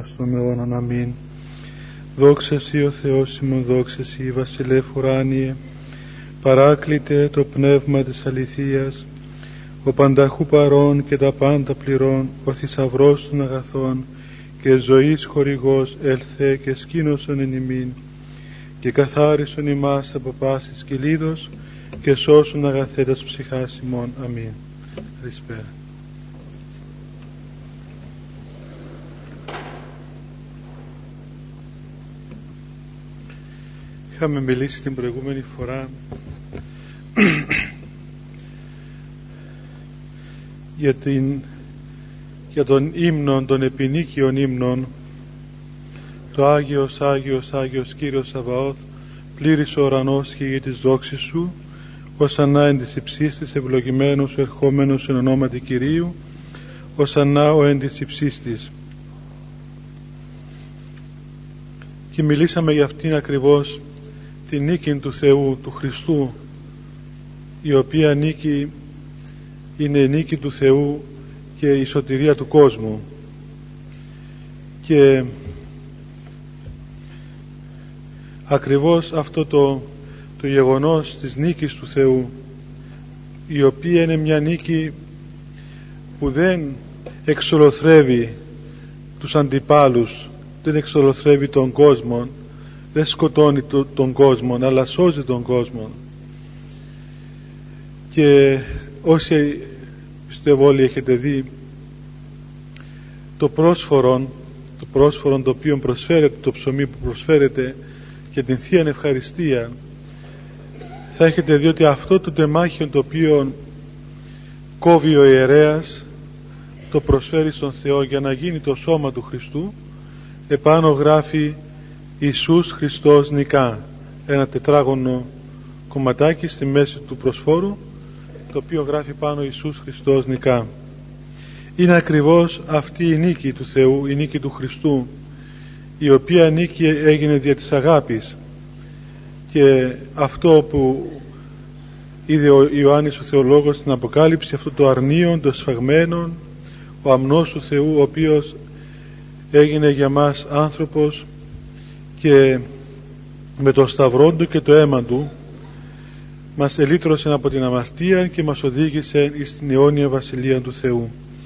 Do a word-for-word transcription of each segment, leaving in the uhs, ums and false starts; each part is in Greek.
στον αιώναν. Αμήν. Δόξα Σοι ο Θεός ημών, δόξα Σοι βασιλεύ ουράνιε, παράκλητε το πνεύμα της αληθείας, ο πανταχού παρών και τα πάντα πληρών, ο θησαυρός των αγαθών και ζωής χορηγός, ελθέ και σκήνωσον εν ημίν και καθάρισον ημάς από πάσης κυλίδος και σώσον αγαθέτας ψυχάς ημών. Αμήν. Καλησπέρα. Είχαμε μιλήσει την προηγούμενη φορά για, την, για τον ύμνον, των επινίκιων ύμνων, το Άγιος, Άγιος, Άγιος Κύριος Σαβαώθ, πλήρης ο ουρανός και η γη της δόξης Σου, ωσανά εν της υψίστης ευλογημένος ο ερχόμενος εν ονόματι Κυρίου, ωσανά ο εν της υψίστης. Και μιλήσαμε για αυτήν ακριβώς την νίκη του Θεού, του Χριστού, η οποία νίκη είναι η νίκη του Θεού και η σωτηρία του κόσμου. Και ακριβώς αυτό το, το γεγονός της νίκης του Θεού, η οποία είναι μια νίκη που δεν εξολοθρεύει τους αντιπάλους, δεν εξολοθρεύει τον κόσμο, δεν σκοτώνει το, τον κόσμο, αλλά σώζει τον κόσμο. Και όσοι πιστεύω όλοι έχετε δει το πρόσφορο το πρόσφορο το οποίο προσφέρεται, το ψωμί που προσφέρεται και την Θεία Ευχαριστία, θα έχετε δει ότι αυτό το τεμάχιο το οποίο κόβει ο ιερέας το προσφέρει στον Θεό για να γίνει το σώμα του Χριστού. Επάνω γράφει Ιησούς Χριστός νικά, ένα τετράγωνο κομματάκι στη μέση του προσφόρου, το οποίο γράφει πάνω Ιησούς Χριστός νικά. Είναι ακριβώς αυτή η νίκη του Θεού, η νίκη του Χριστού, η οποία νίκη έγινε δια της αγάπης. Και αυτό που είδε ο Ιωάννης ο Θεολόγος στην Αποκάλυψη, αυτό το αρνίον, το σφαγμένον, ο αμνός του Θεού, ο οποίος έγινε για μας άνθρωπος και με το σταυρό του και το αίμα του μας ελύτρωσε από την αμαρτία και μας οδήγησε στην αιώνια βασιλεία του Θεού.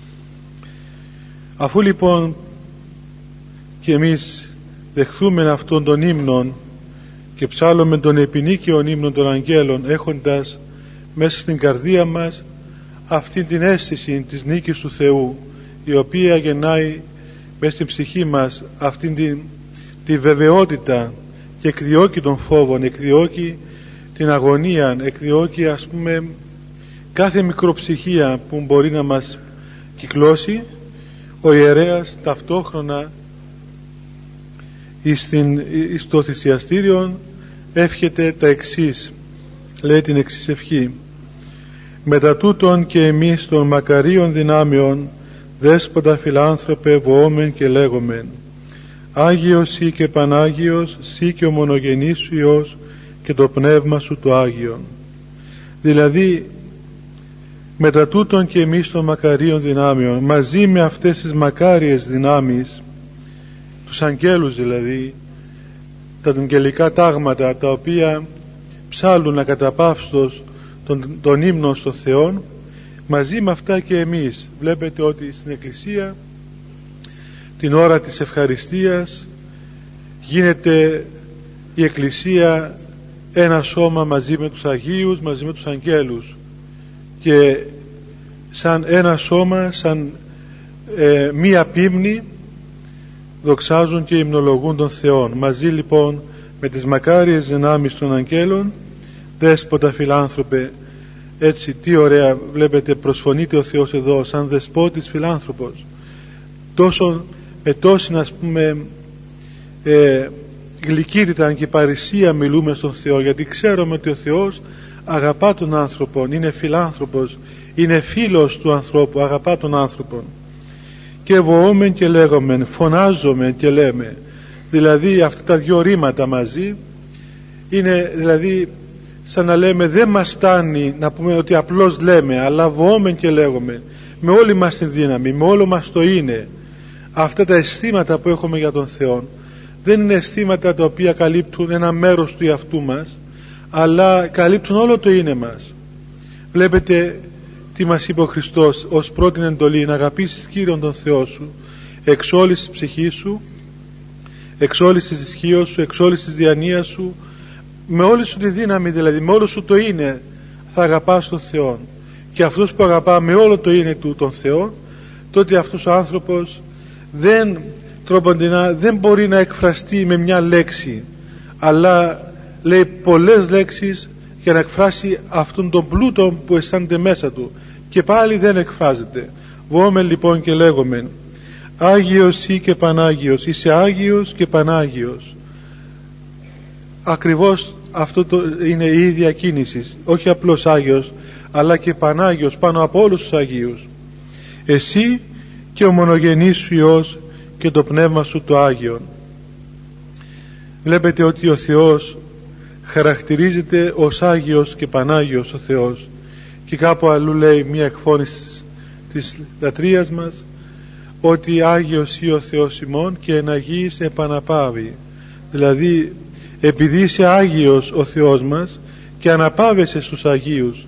Αφού λοιπόν και εμείς δεχθούμε αυτόν τον ύμνον και ψάλλουμε τον επινίκιον ύμνον των αγγέλων, έχοντας μέσα στην καρδία μας αυτή την αίσθηση της νίκης του Θεού, η οποία γεννάει μέσα στην ψυχή μας αυτήν την τη βεβαιότητα και εκδιώκει τον φόβο, εκδιώκει την αγωνία, εκδιώκει ας πούμε κάθε μικροψυχία που μπορεί να μας κυκλώσει, ο ιερέας ταυτόχρονα στο θυσιαστήριο εύχεται τα εξής, λέει την εξής ευχή: μετά τούτον και εμείς των μακαρίων δυνάμεων, δέσποτα φιλάνθρωπε, βοόμεν και λέγομεν, Άγιος Συ και Πανάγιος, Συ και ο μονογενής Σου Υιός και το Πνεύμα Σου το Άγιον. Δηλαδή, μετά τούτον και εμείς των μακαρίων δυνάμεων, μαζί με αυτές τις μακάριες δυνάμεις, τους αγγέλους δηλαδή, τα αγγελικά τάγματα, τα οποία ψάλλουν ακαταπαύστως τον, τον ύμνο στον Θεό, μαζί με αυτά και εμείς. Βλέπετε ότι στην Εκκλησία την ώρα της ευχαριστίας γίνεται η Εκκλησία ένα σώμα μαζί με τους Αγίους, μαζί με τους αγγέλους, και σαν ένα σώμα, σαν ε, μία πίμνη δοξάζουν και υμνολογούν τον Θεόν. Μαζί λοιπόν με τις μακάριες δυνάμεις των αγγέλων, δέσποτα φιλάνθρωπε, έτσι τι ωραία βλέπετε προσφωνείται ο Θεός εδώ σαν δεσπότης φιλάνθρωπος, τόσο με τόση ας πούμε ε, γλυκύτητα και παρησία μιλούμε στον Θεό, γιατί ξέρουμε ότι ο Θεός αγαπά τον άνθρωπο, είναι φιλάνθρωπος, είναι φίλος του ανθρώπου, αγαπά τον άνθρωπο. Και βοόμεν και λέγομεν, φωνάζομαι και λέμε, δηλαδή αυτά τα δυο ρήματα μαζί είναι δηλαδή σαν να λέμε, δεν μας φτάνει να πούμε ότι απλώς λέμε, αλλά βοόμεν και λέγομεν με όλη μας την δύναμη, με όλο μας το είναι, αυτά τα αισθήματα που έχουμε για τον Θεό δεν είναι αισθήματα τα οποία καλύπτουν ένα μέρος του εαυτού μας, αλλά καλύπτουν όλο το είναι μας. Βλέπετε τι μας είπε ο Χριστός ως πρώτη εντολή: να αγαπήσεις Κύριον τον Θεό σου εξ όλης της ψυχής σου, εξ όλης της ισχύως σου, εξ όλης της διανοίας σου, με όλη σου τη δύναμη, δηλαδή με όλο σου το είναι θα αγαπάς τον Θεό. Και αυτός που αγαπά με όλο το είναι του τον Θεό, τότε αυτός ο άνθρωπος δεν, τροποντινά, δεν μπορεί να εκφραστεί με μια λέξη, αλλά λέει πολλές λέξεις για να εκφράσει αυτόν τον πλούτο που αισθάνεται μέσα του, και πάλι δεν εκφράζεται. Βόμε λοιπόν και λέγομεν: Άγιος ή και Πανάγιος, είσαι Άγιος και Πανάγιος. Ακριβώς αυτό το είναι η ίδια κίνηση, όχι απλώς Άγιος, αλλά και Πανάγιος πάνω από όλους τους Αγίους. Εσύ και ο μονογενής σου Υιός και το Πνεύμα σου το Άγιον. Βλέπετε ότι ο Θεός χαρακτηρίζεται ως Άγιος και Πανάγιος ο Θεός, και κάπου αλλού λέει μια εκφώνηση της λατρείας μας ότι Άγιος ή ο Θεός ημών και εν Αγίης επαναπάβει. Δηλαδή επειδή είσαι Άγιος ο Θεός μας και αναπάβεσαι στους Αγίους.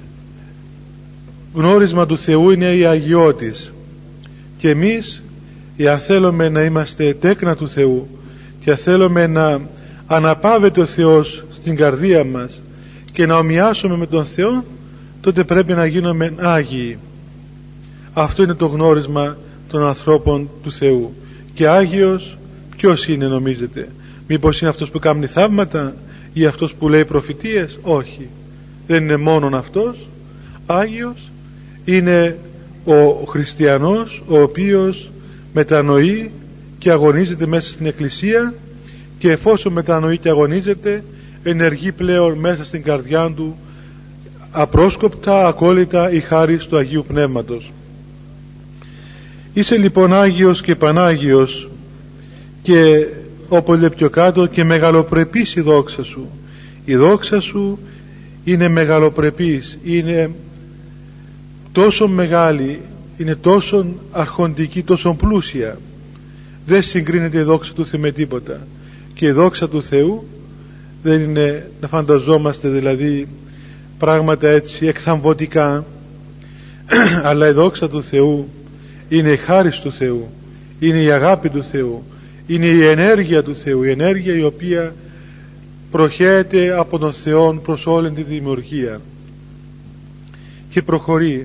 Γνώρισμα του Θεού είναι η αγιώτης, και εμείς εάν θέλουμε να είμαστε τέκνα του Θεού και θέλουμε να αναπάβεται ο Θεός στην καρδία μας και να ομοιάσουμε με τον Θεό, τότε πρέπει να γίνουμε Άγιοι. Αυτό είναι το γνώρισμα των ανθρώπων του Θεού. Και Άγιος ποιος είναι, νομίζετε? Μήπως είναι αυτός που κάνει θαύματα ή αυτός που λέει προφητείες? Όχι, δεν είναι μόνον αυτός. Άγιος είναι ο χριστιανός ο οποίος μετανοεί και αγωνίζεται μέσα στην Εκκλησία, και εφόσον μετανοεί και αγωνίζεται, ενεργεί πλέον μέσα στην καρδιά του απρόσκοπτα, ακόλυτα η χάρις του Αγίου Πνεύματος. Είσαι λοιπόν Άγιος και Πανάγιος, και όπως λέει πιο κάτω, και μεγαλοπρεπής η δόξα σου. Η δόξα σου είναι μεγαλοπρεπής, είναι τόσο μεγάλη, είναι τόσο αρχοντική, τόσο πλούσια. Δεν συγκρίνεται η δόξα του Θεού με τίποτα. Και η δόξα του Θεού δεν είναι να φανταζόμαστε δηλαδή πράγματα έτσι εκθαμβωτικά, αλλά η δόξα του Θεού είναι η χάρις του Θεού, είναι η αγάπη του Θεού, είναι η ενέργεια του Θεού, η ενέργεια η οποία προχέεται από τον Θεό προς όλη τη δημιουργία και προχωρεί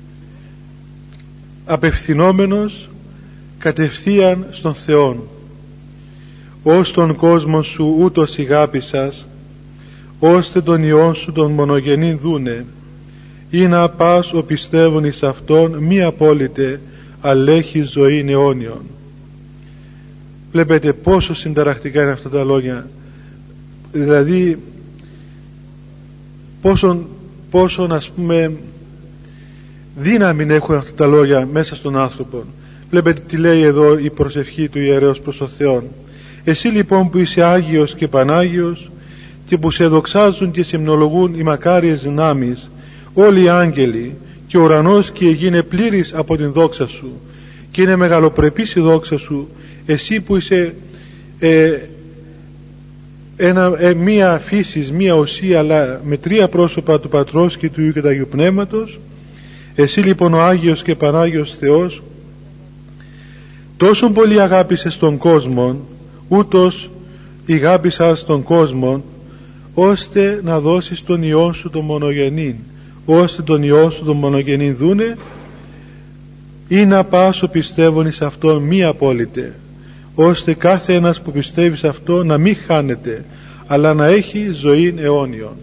απευθυνόμενος κατευθείαν στον Θεόν. Ως τον κόσμο σου ούτως ηγάπησας, ώστε τον Υιόν σου τον μονογενήν δούνε, ή να πας ο πιστεύων εις Αυτόν μη απόλυτε, αλλά έχει ζωή αιώνιον. Βλέπετε πόσο συνταρακτικά είναι αυτά τα λόγια, δηλαδή πόσον, πόσον ας πούμε δύναμη έχουν αυτά τα λόγια μέσα στον άνθρωπο. Βλέπετε τι λέει εδώ η προσευχή του ιερέως προς τον Θεό: Εσύ λοιπόν που είσαι Άγιος και Πανάγιος, και που σε δοξάζουν και σε μνολογούν οι μακάριες δυνάμεις, όλοι οι άγγελοι, και ο ουρανός και η γη είναι πλήρης από την δόξα σου, και είναι μεγαλοπρεπής η δόξα σου, εσύ που είσαι ε, ένα, ε, μία φύσης, μία οσία, αλλά με τρία πρόσωπα του Πατρός και του Υιού και του Αγίου Πνεύματος. Εσύ λοιπόν ο Άγιος και Πανάγιος Θεός, τόσον πολύ αγάπησες τον κόσμο, ούτως ηγάπησας τον κόσμο, ώστε να δώσεις τον Υιόν σου τον μονογενήν, ώστε τον Υιόν σου τον μονογενήν δούνε, ή να πάσω πιστεύων εις Αυτόν μη απόλυτε, ώστε κάθε ένας που πιστεύει σε αυτό να μην χάνεται, αλλά να έχει ζωή αιώνιον.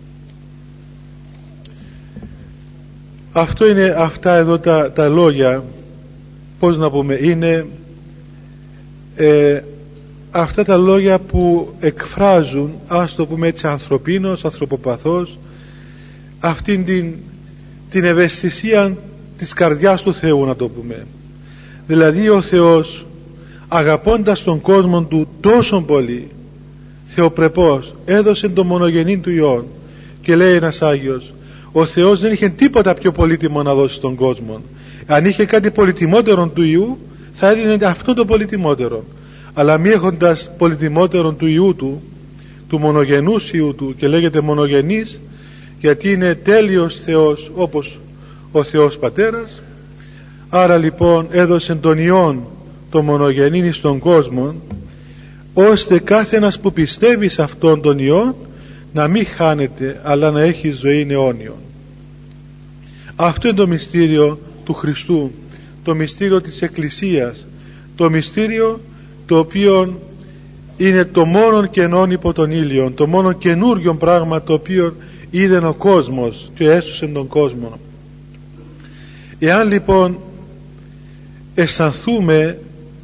Αυτό είναι, αυτά εδώ τα, τα λόγια, πώς να πούμε, είναι ε, αυτά τα λόγια που εκφράζουν, ας το πούμε έτσι ανθρωπίνος, ανθρωποπαθός, αυτήν την, την ευαισθησία της καρδιάς του Θεού, να το πούμε. Δηλαδή ο Θεός, αγαπώντας τον κόσμο του τόσο πολύ, θεοπρεπώς έδωσε τον μονογενή του Υιόν. Και λέει ένας Άγιος, ο Θεός δεν είχε τίποτα πιο πολύτιμο να δώσει στον κόσμο. Αν είχε κάτι πολυτιμότερο του Υιού, θα έδινε αυτό το πολυτιμότερο. Αλλά μη έχοντας πολυτιμότερον του Υιού του, του μονογενούς Υιού του, και λέγεται μονογενής γιατί είναι τέλειος Θεός όπως ο Θεός Πατέρας, άρα λοιπόν έδωσε τον Υιόν το μονογενήν στον κόσμο, ώστε κάθε ένας που πιστεύει σε αυτόν τον Υιόν να μην χάνεται, αλλά να έχει ζωή αιώνιον. Αυτό είναι το μυστήριο του Χριστού, το μυστήριο της Εκκλησίας, το μυστήριο το οποίο είναι το μόνον κενόν υπό τον ήλιον, το μόνον καινούριο πράγμα το οποίο είδε ο κόσμος και έσωσε τον κόσμο. Εάν λοιπόν αισθανθούμε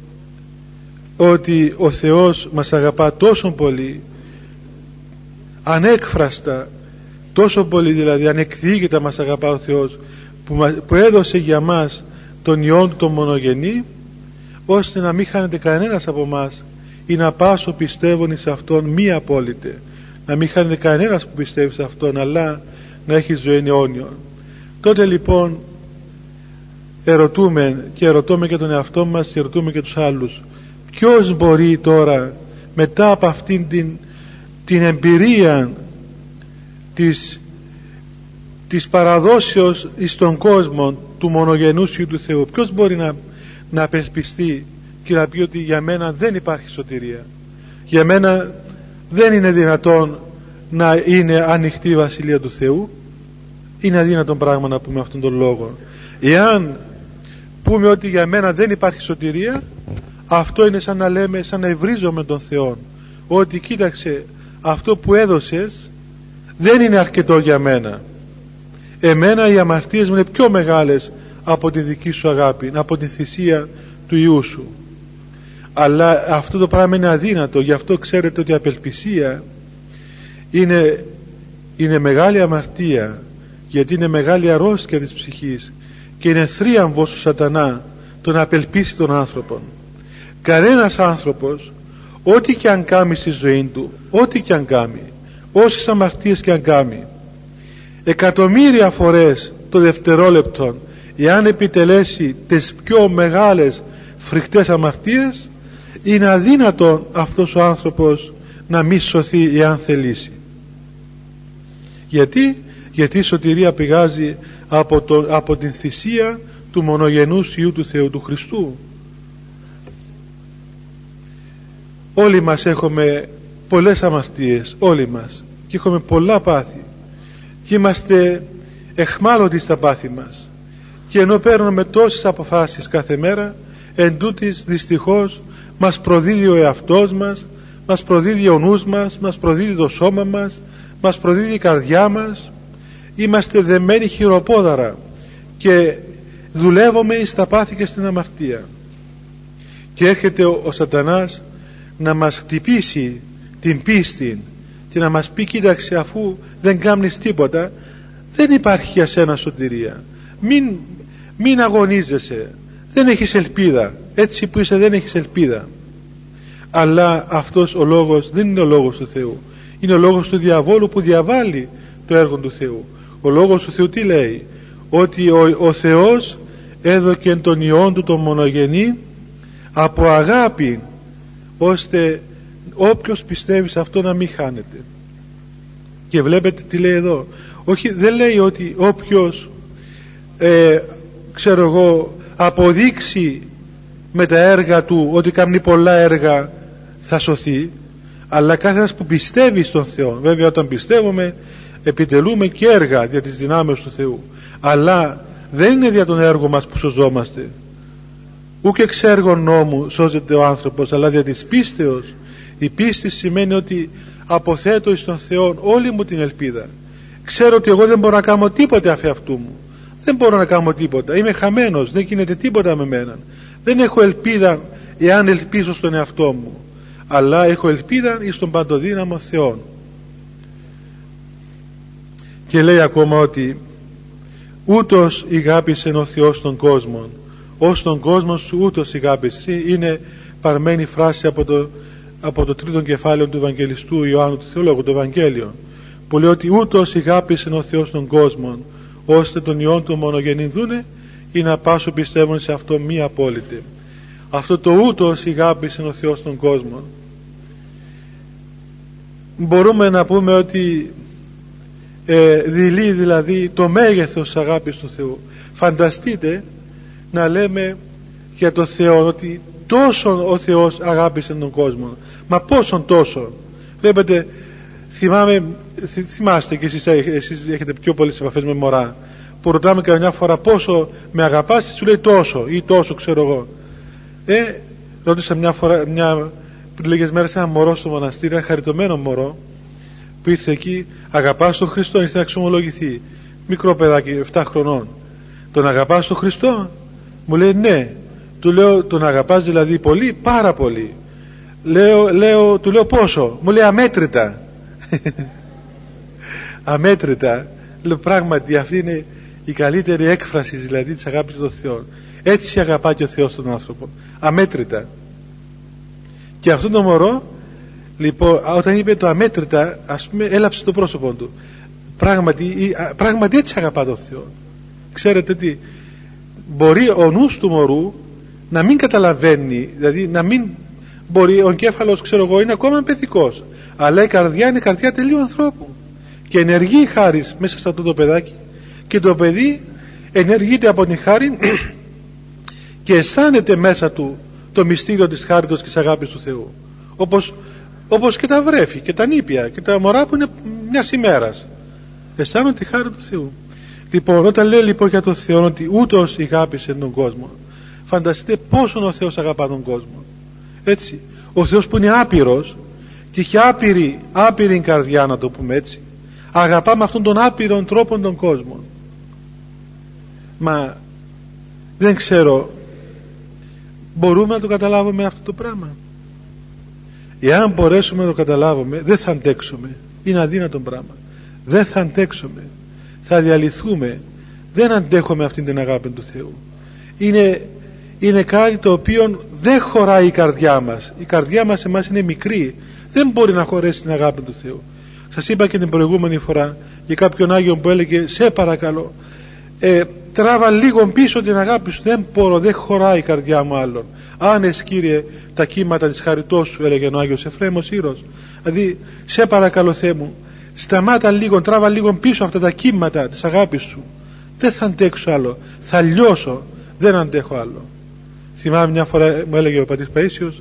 ότι ο Θεός μας αγαπά τόσο πολύ, ανέκφραστα, τόσο πολύ δηλαδή, ανεκδίκητα μας αγαπά ο Θεός, που, που έδωσε για μας τον Υιόν του τον μονογενή, ώστε να μην χάνεται κανένας από μας, ή να πάσω πιστεύουν σε Αυτόν μη απόλυτε, να μην χάνεται κανένας που πιστεύει σε Αυτόν, αλλά να έχει ζωή αιώνιον. Τότε λοιπόν ερωτούμε, και ερωτούμε και τον εαυτό μας και ερωτούμε και τους άλλους, ποιος μπορεί τώρα μετά από αυτήν την, την εμπειρία της, της παραδόσεως εις τον κόσμο του μονογενούς Υιού του Θεού, ποιος μπορεί να, να απελπιστεί και να πει ότι για μένα δεν υπάρχει σωτηρία, για μένα δεν είναι δυνατόν να είναι ανοιχτή η Βασιλεία του Θεού? Είναι αδύνατον πράγμα να πούμε αυτόν τον λόγο. Εάν πούμε ότι για μένα δεν υπάρχει σωτηρία, αυτό είναι σαν να λέμε, σαν να ευρίζομαι τον Θεό, ότι κοίταξε, αυτό που έδωσες δεν είναι αρκετό για μένα, εμένα οι αμαρτίες μου είναι πιο μεγάλες από τη δική σου αγάπη, από τη θυσία του Υιού σου. Αλλά αυτό το πράγμα είναι αδύνατο. Γι' αυτό ξέρετε ότι η απελπισία είναι, είναι μεγάλη αμαρτία, γιατί είναι μεγάλη αρρώστια της ψυχής και είναι θρίαμβος του σατανά το να απελπίσει τον άνθρωπο. Κανένας άνθρωπος, ό,τι και αν κάνει στη ζωή του, ό,τι και αν κάνει, όσες αμαρτίες και αν κάνει, εκατομμύρια φορές το δευτερόλεπτο, εάν επιτελέσει τις πιο μεγάλες φρικτές αμαρτίες, είναι αδύνατο αυτός ο άνθρωπος να μη σωθεί εάν θελήσει. Γιατί? Γιατί η σωτηρία πηγάζει από, το, από την θυσία του μονογενούς Υιού του Θεού, του Χριστού. Όλοι μας έχουμε πολλές αμαρτίες, όλοι μας, και έχουμε πολλά πάθη και είμαστε εχμάλωτοι στα πάθη μας, και ενώ παίρνουμε τόσες αποφάσεις κάθε μέρα, εν τούτοις δυστυχώς μας προδίδει ο εαυτός μας, μας προδίδει ο νους μας, μας προδίδει το σώμα μας, μας προδίδει η καρδιά μας. Είμαστε δεμένοι χειροπόδαρα και δουλεύουμε στα πάθη και στην αμαρτία, και έρχεται ο, ο σατανάς να μας χτυπήσει την πίστη και να μας πει, κοίταξε, αφού δεν κάνεις τίποτα, δεν υπάρχει για σένα σωτηρία, μην, μην αγωνίζεσαι, δεν έχεις ελπίδα, έτσι που είσαι δεν έχεις ελπίδα. Αλλά αυτός ο λόγος δεν είναι ο λόγος του Θεού, είναι ο λόγος του διαβόλου που διαβάλλει το έργο του Θεού. Ο λόγος του Θεού τι λέει? Ότι ο, ο Θεός έδωκε τον Υιόν του τον μονογενή από αγάπη, ώστε όποιος πιστεύει σε αυτό να μην χάνεται. Και βλέπετε τι λέει εδώ. Όχι, δεν λέει ότι όποιος ε, ξέρω εγώ αποδείξει με τα έργα του ότι κάνει πολλά έργα θα σωθεί, αλλά κάθε ένας που πιστεύει στον Θεό. Βέβαια όταν πιστεύουμε επιτελούμε και έργα δια της δυνάμεως του Θεού, αλλά δεν είναι δια των έργων μας που σωζόμαστε, ούτε εξ έργων νόμου σώζεται ο άνθρωπος, αλλά δια της πίστεως. Η πίστη σημαίνει ότι αποθέτω εις τον Θεό όλη μου την ελπίδα. Ξέρω ότι εγώ δεν μπορώ να κάνω τίποτε αφ' αυτού μου, δεν μπορώ να κάνω τίποτα, είμαι χαμένος, δεν γίνεται τίποτα με μένα, δεν έχω ελπίδα εάν ελπίζω στον εαυτό μου, αλλά έχω ελπίδα εις τον παντοδύναμο Θεό. Και λέει ακόμα ότι ούτως ηγάπησε ο Θεός τον κόσμο, ως τον κόσμο σου ούτως ηγάπησε. Είναι παρμένη φράση από το, από το τρίτο κεφάλαιο του Ευαγγελιστού Ιωάννου του Θεολόγου, το Ευαγγέλιο, που λέει ότι ούτως ηγάπησε ο Θεός τον κόσμο, ώστε τον Υιόν του μονογενήν δούνε, ή να πάσω πιστεύουν σε αυτό μη απόλυτε. αυτό το ούτως ηγάπησε ο Θεός τον κόσμο. Μπορούμε να πούμε ότι ε, δειλεί δηλαδή το μέγεθος της αγάπης του Θεού. Φανταστείτε να λέμε για το Θεό ότι τόσο ο Θεός αγάπησε τον κόσμο. Μα πόσον τόσο. Βλέπετε, θυμάμαι, θυμάστε και εσείς, εσείς έχετε πιο πολλές επαφές με μωρά, που ρωτάμε καμιά φορά πόσο με αγαπάς, σου λέει τόσο ή τόσο, ξέρω εγώ. Ε, ρώτησα μια φορά, μια, πριν λίγες μέρες, ένα μωρό στο μοναστήρι, ένα χαριτωμένο μωρό που ήρθε εκεί. Αγαπάς τον Χριστό? Ήρθε να εξομολογηθεί. Μικρό παιδάκι, επτά χρονών. Τον αγαπάς τον Χριστό? Μου λέει ναι. Του λέω, τον αγαπάς δηλαδή πολύ? Πάρα πολύ. Λέω, λέω, του λέω πόσο? Μου λέει αμέτρητα. Αμέτρητα. Λέω πράγματι αυτή είναι η καλύτερη έκφραση δηλαδή της αγάπης των Θεών. Έτσι αγαπά και ο Θεός τον άνθρωπο, αμέτρητα. Και αυτό το μωρό λοιπόν, όταν είπε το αμέτρητα, ας πούμε, έλαψε το πρόσωπο του. Πράγματι, πράγματι έτσι αγαπά τον Θεό. Ξέρετε ότι μπορεί ο νους του μωρού να μην καταλαβαίνει, δηλαδή να μην μπορεί, ο εγκέφαλος, ξέρω εγώ, είναι ακόμα παιδικός, αλλά η καρδιά είναι καρδιά τελείου ανθρώπου και ενεργεί η χάρις μέσα σε αυτό το παιδάκι, και το παιδί ενεργείται από την χάρη και αισθάνεται μέσα του το μυστήριο της χάριτος και της αγάπης του Θεού, όπως, όπως και τα βρέφη και τα νήπια και τα μωρά που είναι μιας ημέρας, αισθάνονται τη χάρη του Θεού. Λοιπόν, όταν λέει λοιπόν για τον Θεό ότι ούτως ηγάπησε τον κόσμο, φανταστείτε πόσο ο Θεός αγαπά τον κόσμο. Έτσι, ο Θεός που είναι άπειρος και έχει άπειρη, άπειρη καρδιά, να το πούμε έτσι, αγαπά με αυτόν τον άπειρον τρόπο τον κόσμο. Μα δεν ξέρω, μπορούμε να το καταλάβουμε αυτό το πράγμα? Εάν μπορέσουμε να το καταλάβουμε, δεν θα αντέξουμε. Είναι αδύνατο πράγμα. Δεν θα αντέξουμε. Θα διαλυθούμε. Δεν αντέχουμε αυτήν την αγάπη του Θεού. Είναι, είναι κάτι το οποίο δεν χωράει η καρδιά μας. Η καρδιά μας εμάς είναι μικρή. Δεν μπορεί να χωρέσει την αγάπη του Θεού. Σας είπα και την προηγούμενη φορά για κάποιον Άγιο που έλεγε, σε παρακαλώ, ε, τράβα λίγο πίσω την αγάπη σου. Δεν μπορώ, δεν χωράει η καρδιά μου άλλον. Άνες Κύριε τα κύματα της χαριτός σου, έλεγε ο Άγιος Εφραίμος Ήρος. Δηλαδή, σε παρακαλώ Θεέ μου, σταμάτα λίγο, τράβα λίγο πίσω αυτά τα κύματα της αγάπης σου. Δεν θα αντέξω άλλο, θα λιώσω, δεν αντέχω άλλο. Θυμάμαι μια φορά, μου έλεγε ο πατήρ Παΐσιος,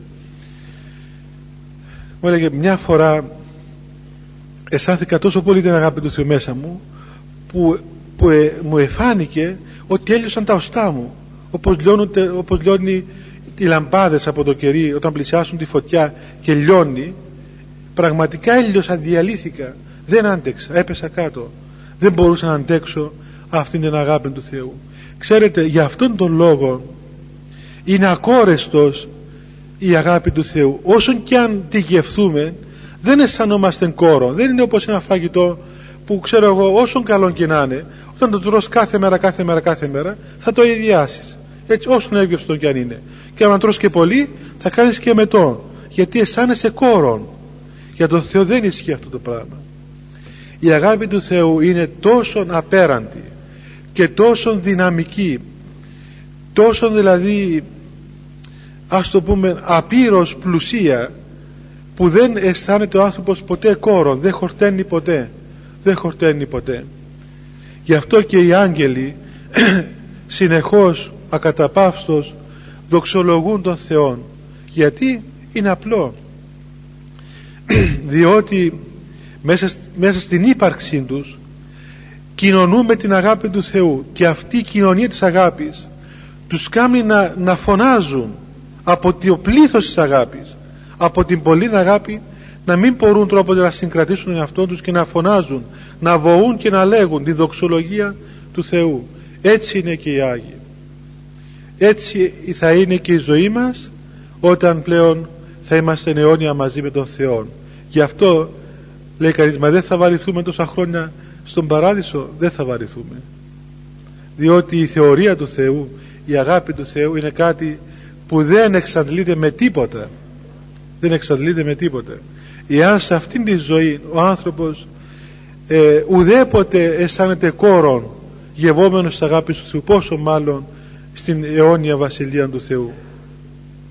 μου έλεγε μια φορά αισθάνθηκα τόσο πολύ την αγάπη του Θεού μέσα μου, που, που ε, μου εφάνηκε ότι έλειωσαν τα οστά μου, όπως, όπως λιώνει οι λαμπάδες από το κερί όταν πλησιάσουν τη φωτιά και λιώνει. Πραγματικά έλειωσα, διαλύθηκα, δεν άντεξα, έπεσα κάτω, δεν μπορούσα να αντέξω αυτήν την αγάπη του Θεού. Ξέρετε, για αυτόν τον λόγο είναι ακόρεστος η αγάπη του Θεού. Όσον και αν τη γευθούμε, δεν αισθανόμαστε κόρο. Δεν είναι όπως ένα φαγητό που, ξέρω εγώ, όσον καλό και να είναι, όταν το τρως κάθε μέρα, κάθε μέρα, κάθε μέρα, θα το ιδιάσεις. Έτσι, όσον εύγευστο και αν είναι. Και αν τρως και πολύ, θα κάνεις και μετό, γιατί αισθάνεσαι κόρον. Για τον Θεό δεν ισχύει αυτό το πράγμα. Η αγάπη του Θεού είναι τόσο απέραντη και τόσο δυναμική, τόσο δηλαδή, ας το πούμε, απείρως πλουσία, που δεν αισθάνεται ο άνθρωπος ποτέ κόρον, δεν χορταίνει ποτέ, δεν χορταίνει ποτέ. Γι' αυτό και οι άγγελοι συνεχώς ακαταπαύστος δοξολογούν τον Θεόν. Γιατί? Είναι απλό. Διότι μέσα, μέσα στην ύπαρξή τους κοινωνούμε την αγάπη του Θεού, και αυτή η κοινωνία της αγάπης τους κάνει να, να φωνάζουν από το πλήθος της αγάπης, από την πολλή αγάπη, να μην μπορούν τρόπον να συγκρατήσουν τον εαυτό τους και να φωνάζουν, να βοούν και να λέγουν τη δοξολογία του Θεού. Έτσι είναι και οι Άγιοι. Έτσι θα είναι και η ζωή μας όταν πλέον θα είμαστε αιώνια μαζί με τον Θεό. Γι' αυτό λέει κανείς, μα δεν θα βαρηθούμε τόσα χρόνια στον παράδεισο? Δεν θα βαρηθούμε, διότι η θεωρία του Θεού, η αγάπη του Θεού είναι κάτι που δεν εξαντλείται με τίποτα. Δεν εξαντλείται με τίποτα. Εάν σε αυτήν τη ζωή ο άνθρωπος ε, ουδέποτε αισθάνεται κόρον γευόμενος της αγάπης του Θεού, πόσο μάλλον στην αιώνια βασιλεία του Θεού.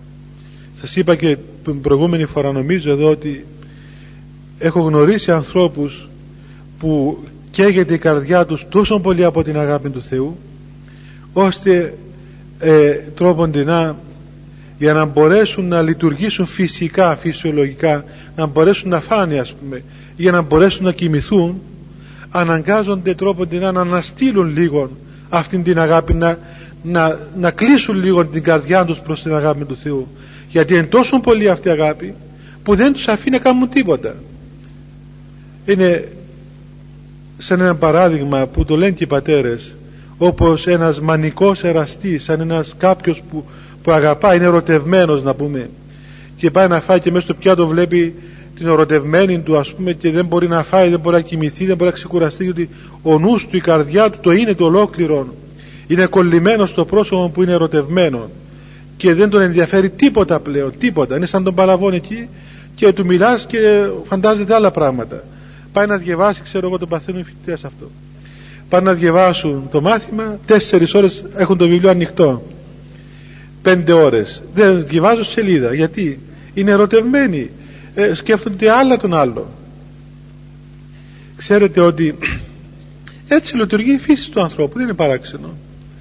Σας είπα και την προηγούμενη φορά, νομίζω εδώ, ότι έχω γνωρίσει ανθρώπους που καίγεται η καρδιά τους τόσο πολύ από την αγάπη του Θεού, ώστε ε, τρόποντινά, για να μπορέσουν να λειτουργήσουν φυσικά, φυσιολογικά, να μπορέσουν να φάνε, ας πούμε, για να μπορέσουν να κοιμηθούν, αναγκάζονται τρόποντινά να αναστείλουν λίγο αυτήν την αγάπη, να, να, να κλείσουν λίγο την καρδιά τους προς την αγάπη του Θεού, γιατί είναι τόσο πολύ αυτή η αγάπη που δεν τους αφήνει να κάνουν τίποτα. Είναι σαν ένα παράδειγμα που το λένε και οι πατέρες, όπως ένας μανικός εραστής, σαν ένας κάποιος που, που αγαπά, είναι ερωτευμένος, να πούμε, και πάει να φάει και μέσα στο πιάτο βλέπει την ερωτευμένη του, ας πούμε, και δεν μπορεί να φάει, δεν μπορεί να κοιμηθεί, δεν μπορεί να ξεκουραστεί, γιατί ο νους του, η καρδιά του, το είναι το ολόκληρο, είναι κολλημένο στο πρόσωπο που είναι ερωτευμένο και δεν τον ενδιαφέρει τίποτα πλέον, τίποτα. Είναι σαν τον παλαβόν εκεί και του μιλάς και φαντάζεται άλλα πράγματα. Πάει να διαβάσει, ξέρω εγώ, τον παθαίνουν οι φοιτητές αυτό. Πάνε να διαβάσουν το μάθημα, τέσσερις ώρες έχουν το βιβλίο ανοιχτό, πέντε ώρες δεν διαβάζουν σελίδα. Γιατί? Είναι ερωτευμένοι, ε, σκέφτονται άλλα τον άλλο. Ξέρετε ότι έτσι λειτουργεί η φύση του ανθρώπου, δεν είναι παράξενο.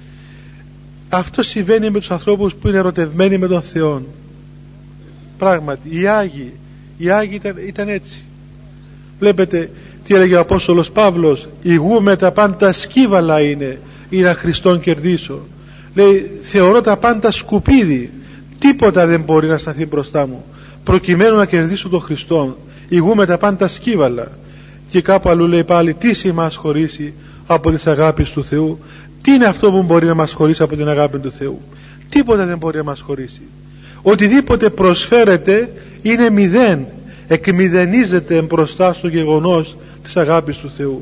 Αυτό συμβαίνει με τους ανθρώπους που είναι ερωτευμένοι με τον Θεό. Πράγματι, οι Άγιοι, οι Άγιοι ήταν, ήταν έτσι. Βλέπετε τι έλεγε ο Απόστολος Παύλος: ηγούμε τα πάντα σκύβαλα είναι, ή να Χριστόν κερδίσω. Λέει, θεωρώ τα πάντα σκουπίδι, τίποτα δεν μπορεί να σταθεί μπροστά μου, προκειμένου να κερδίσω τον Χριστόν. Ηγούμε τα πάντα σκύβαλα. Και κάπου αλλού λέει πάλι, τι σε μας χωρίσει από τις αγάπης του Θεού? Τι είναι αυτό που μπορεί να μας χωρίσει από την αγάπη του Θεού? Τίποτα δεν μπορεί να μας χωρίσει. Οτιδήποτε προσφέρεται είναι μηδέν, εκμηδενίζεται μπροστά στο γεγονός της αγάπης του Θεού.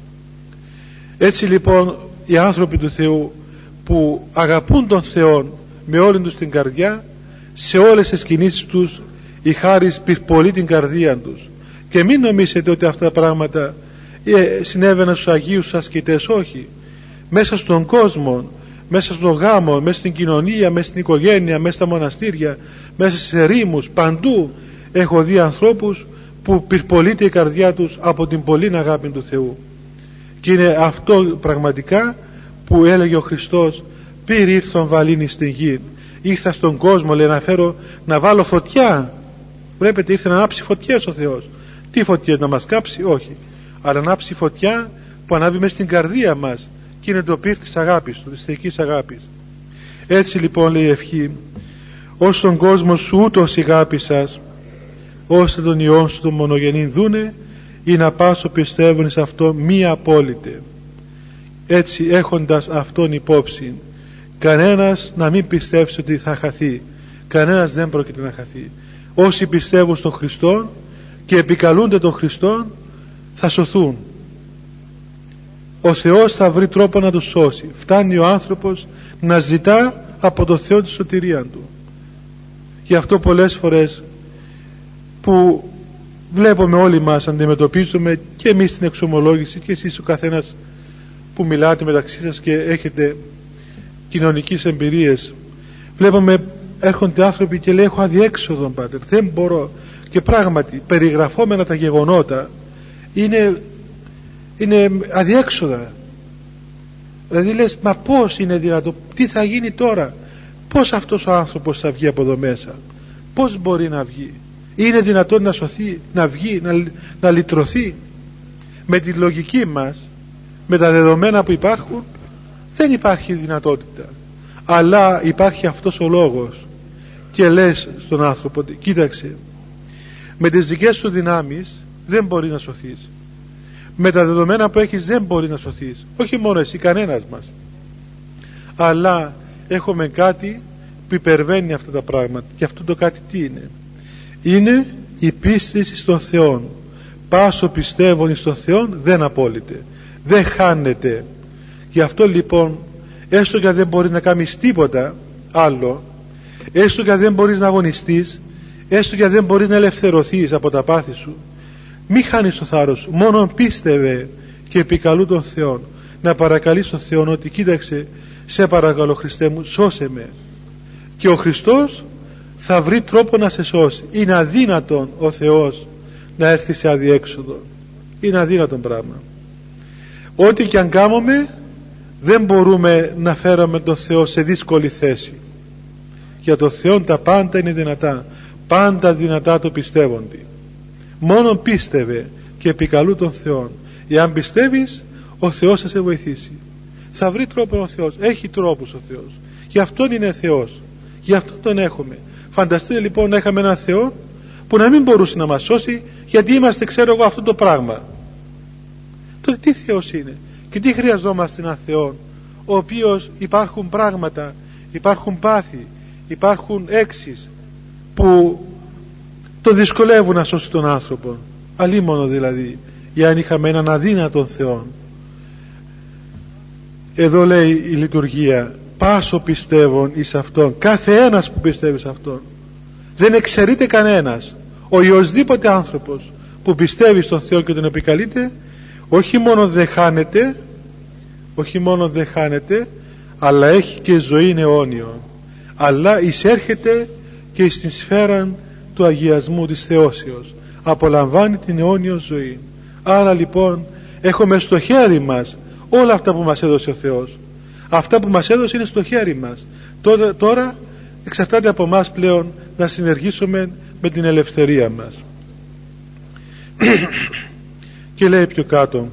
Έτσι λοιπόν οι άνθρωποι του Θεού που αγαπούν τον Θεό με όλη τους την καρδιά, σε όλες τις κινήσεις τους η χάρις πυρπολεί την καρδία τους. Και μην νομίζετε ότι αυτά τα πράγματα ε, συνέβαιναν στους Αγίους, στους ασκητές. Όχι. Μέσα στον κόσμο, μέσα στον γάμο, μέσα στην κοινωνία, μέσα στην οικογένεια, μέσα στα μοναστήρια, μέσα στις ερήμους, παντού έχω δει ανθρώπους που πυρπολείται η καρδιά τους από την πολλή αγάπη του Θεού. Και είναι αυτό πραγματικά που έλεγε ο Χριστός: πήρ ήρθον βαλήνη στην γη. Ήρθα στον κόσμο, λέει, να φέρω, να βάλω φωτιά. Βλέπετε, ήρθε να ανάψει φωτιές ο Θεός. Τι φωτιές? Να μας κάψει? Όχι. Αλλά να ανάψει φωτιά που ανάβει μέσα στην καρδία μας, και είναι το πυρ της αγάπης του, της θεϊκής αγάπης. Έτσι λοιπόν λέει η ευχή: ως τον κόσμο σου ούτως η αγάπη σας, ώστε τον Υιόν σου τον μονογενήν δούνε, ή να πάσω πιστεύουν σε αυτό μη απόλυτε. Έτσι, έχοντας αυτόν υπόψη, κανένας να μην πιστεύσει ότι θα χαθεί. Κανένας δεν πρόκειται να χαθεί. Όσοι πιστεύουν στον Χριστό και επικαλούνται τον Χριστό θα σωθούν. Ο Θεός θα βρει τρόπο να τους σώσει. Φτάνει ο άνθρωπος να ζητά από τον Θεό τη σωτηρία του. Γι' αυτό πολλές φορές που βλέπουμε όλοι μας, αντιμετωπίζουμε και εμείς την εξομολόγηση, και εσείς ο καθένας που μιλάτε μεταξύ σας και έχετε κοινωνικές εμπειρίες, βλέπουμε έρχονται άνθρωποι και λέει: έχω αδιέξοδο, Πάτερ, δεν μπορώ. Και πράγματι περιγραφόμενα τα γεγονότα είναι, είναι αδιέξοδα. Δηλαδή λες, μα πώς είναι δυνατό, τι θα γίνει τώρα, πώς αυτός ο άνθρωπος θα βγει από εδώ μέσα, πώς μπορεί να βγει, είναι δυνατόν να σωθεί, να βγει, να, να λυτρωθεί? Με τη λογική μας, με τα δεδομένα που υπάρχουν, δεν υπάρχει δυνατότητα. Αλλά υπάρχει αυτός ο λόγος και λες στον άνθρωπο: κοίταξε, με τις δικές σου δυνάμεις δεν μπορεί να σωθείς, με τα δεδομένα που έχεις δεν μπορεί να σωθείς, όχι μόνο εσύ, κανένας μας. Αλλά έχουμε κάτι που υπερβαίνει αυτά τα πράγματα. Και αυτό το κάτι τι είναι? Είναι η πίστη στον Θεό. Πάσο πιστεύων στον Θεό δεν απόλυται, δεν χάνεται. Γι' αυτό λοιπόν, έστω και δεν μπορείς να κάνεις τίποτα άλλο, έστω και δεν μπορείς να αγωνιστείς, έστω και δεν μπορείς να ελευθερωθείς από τα πάθη σου, μη χάνεις το θάρρος σου. Μόνο πίστευε και επικαλού τον Θεό, να παρακαλείς τον Θεό ότι κοίταξε, σε παρακαλώ Χριστέ μου, σώσε με. Και ο Χριστός θα βρει τρόπο να σε σώσει. Είναι αδύνατον ο Θεός να έρθει σε αδιέξοδο. Είναι αδύνατον πράγμα. Ό,τι και αν κάνουμε, δεν μπορούμε να φέρουμε τον Θεό σε δύσκολη θέση. Για τον Θεό τα πάντα είναι δυνατά. Πάντα δυνατά το πιστεύονται. Μόνο πίστευε και επικαλού τον Θεό. Εάν πιστεύεις, ο Θεός θα σε βοηθήσει. Θα βρει τρόπο ο Θεός. Έχει τρόπους ο Θεός. Γι' αυτόν είναι Θεός. Γι' αυτόν τον έχουμε. Φανταστείτε λοιπόν να είχαμε έναν Θεό που να μην μπορούσε να μας σώσει, γιατί είμαστε, ξέρω εγώ, αυτό το πράγμα. Τότε τι Θεός είναι? Και τι χρειαζόμαστε έναν Θεό, ο οποίος υπάρχουν πράγματα, υπάρχουν πάθη, υπάρχουν έξεις που το δυσκολεύουν να σώσει τον άνθρωπο. Αλίμονο δηλαδή, για αν είχαμε έναν αδύνατον Θεό. Εδώ λέει η λειτουργία, πάσο πιστεύων εις Αυτόν. Κάθε ένας που πιστεύει σε Αυτόν, δεν εξαιρείται κανένας. Ο ιοσδήποτε άνθρωπος που πιστεύει στον Θεό και τον επικαλείται, όχι μόνο δεν χάνεται, όχι μόνο δεν χάνεται, αλλά έχει και ζωή αιώνιο, αλλά εισέρχεται και στην σφαίρα του αγιασμού, της θεώσεως, απολαμβάνει την αιώνιο ζωή. Άρα λοιπόν έχουμε στο χέρι μας όλα αυτά που μας έδωσε ο Θεός. Αυτά που μας έδωσε είναι στο χέρι μας. Τώρα, τώρα εξαρτάται από μας πλέον να συνεργήσουμε με την ελευθερία μας. Και λέει πιο κάτω,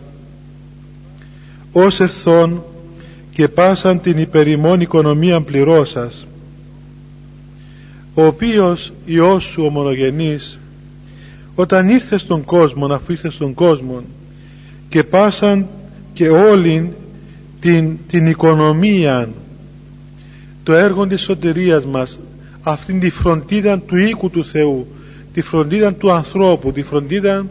ως ερθών και πάσαν την υπερημών οικονομίαν πληρώσας, ο οποίος Υιός σου ο μονογενής, όταν ήρθε στον κόσμο, αφού ήρθε στον κόσμο, και πάσαν και όλην την, την οικονομία, το έργο της σωτηρίας μας, αυτήν τη φροντίδα του οίκου του Θεού, τη φροντίδα του ανθρώπου, τη φροντίδα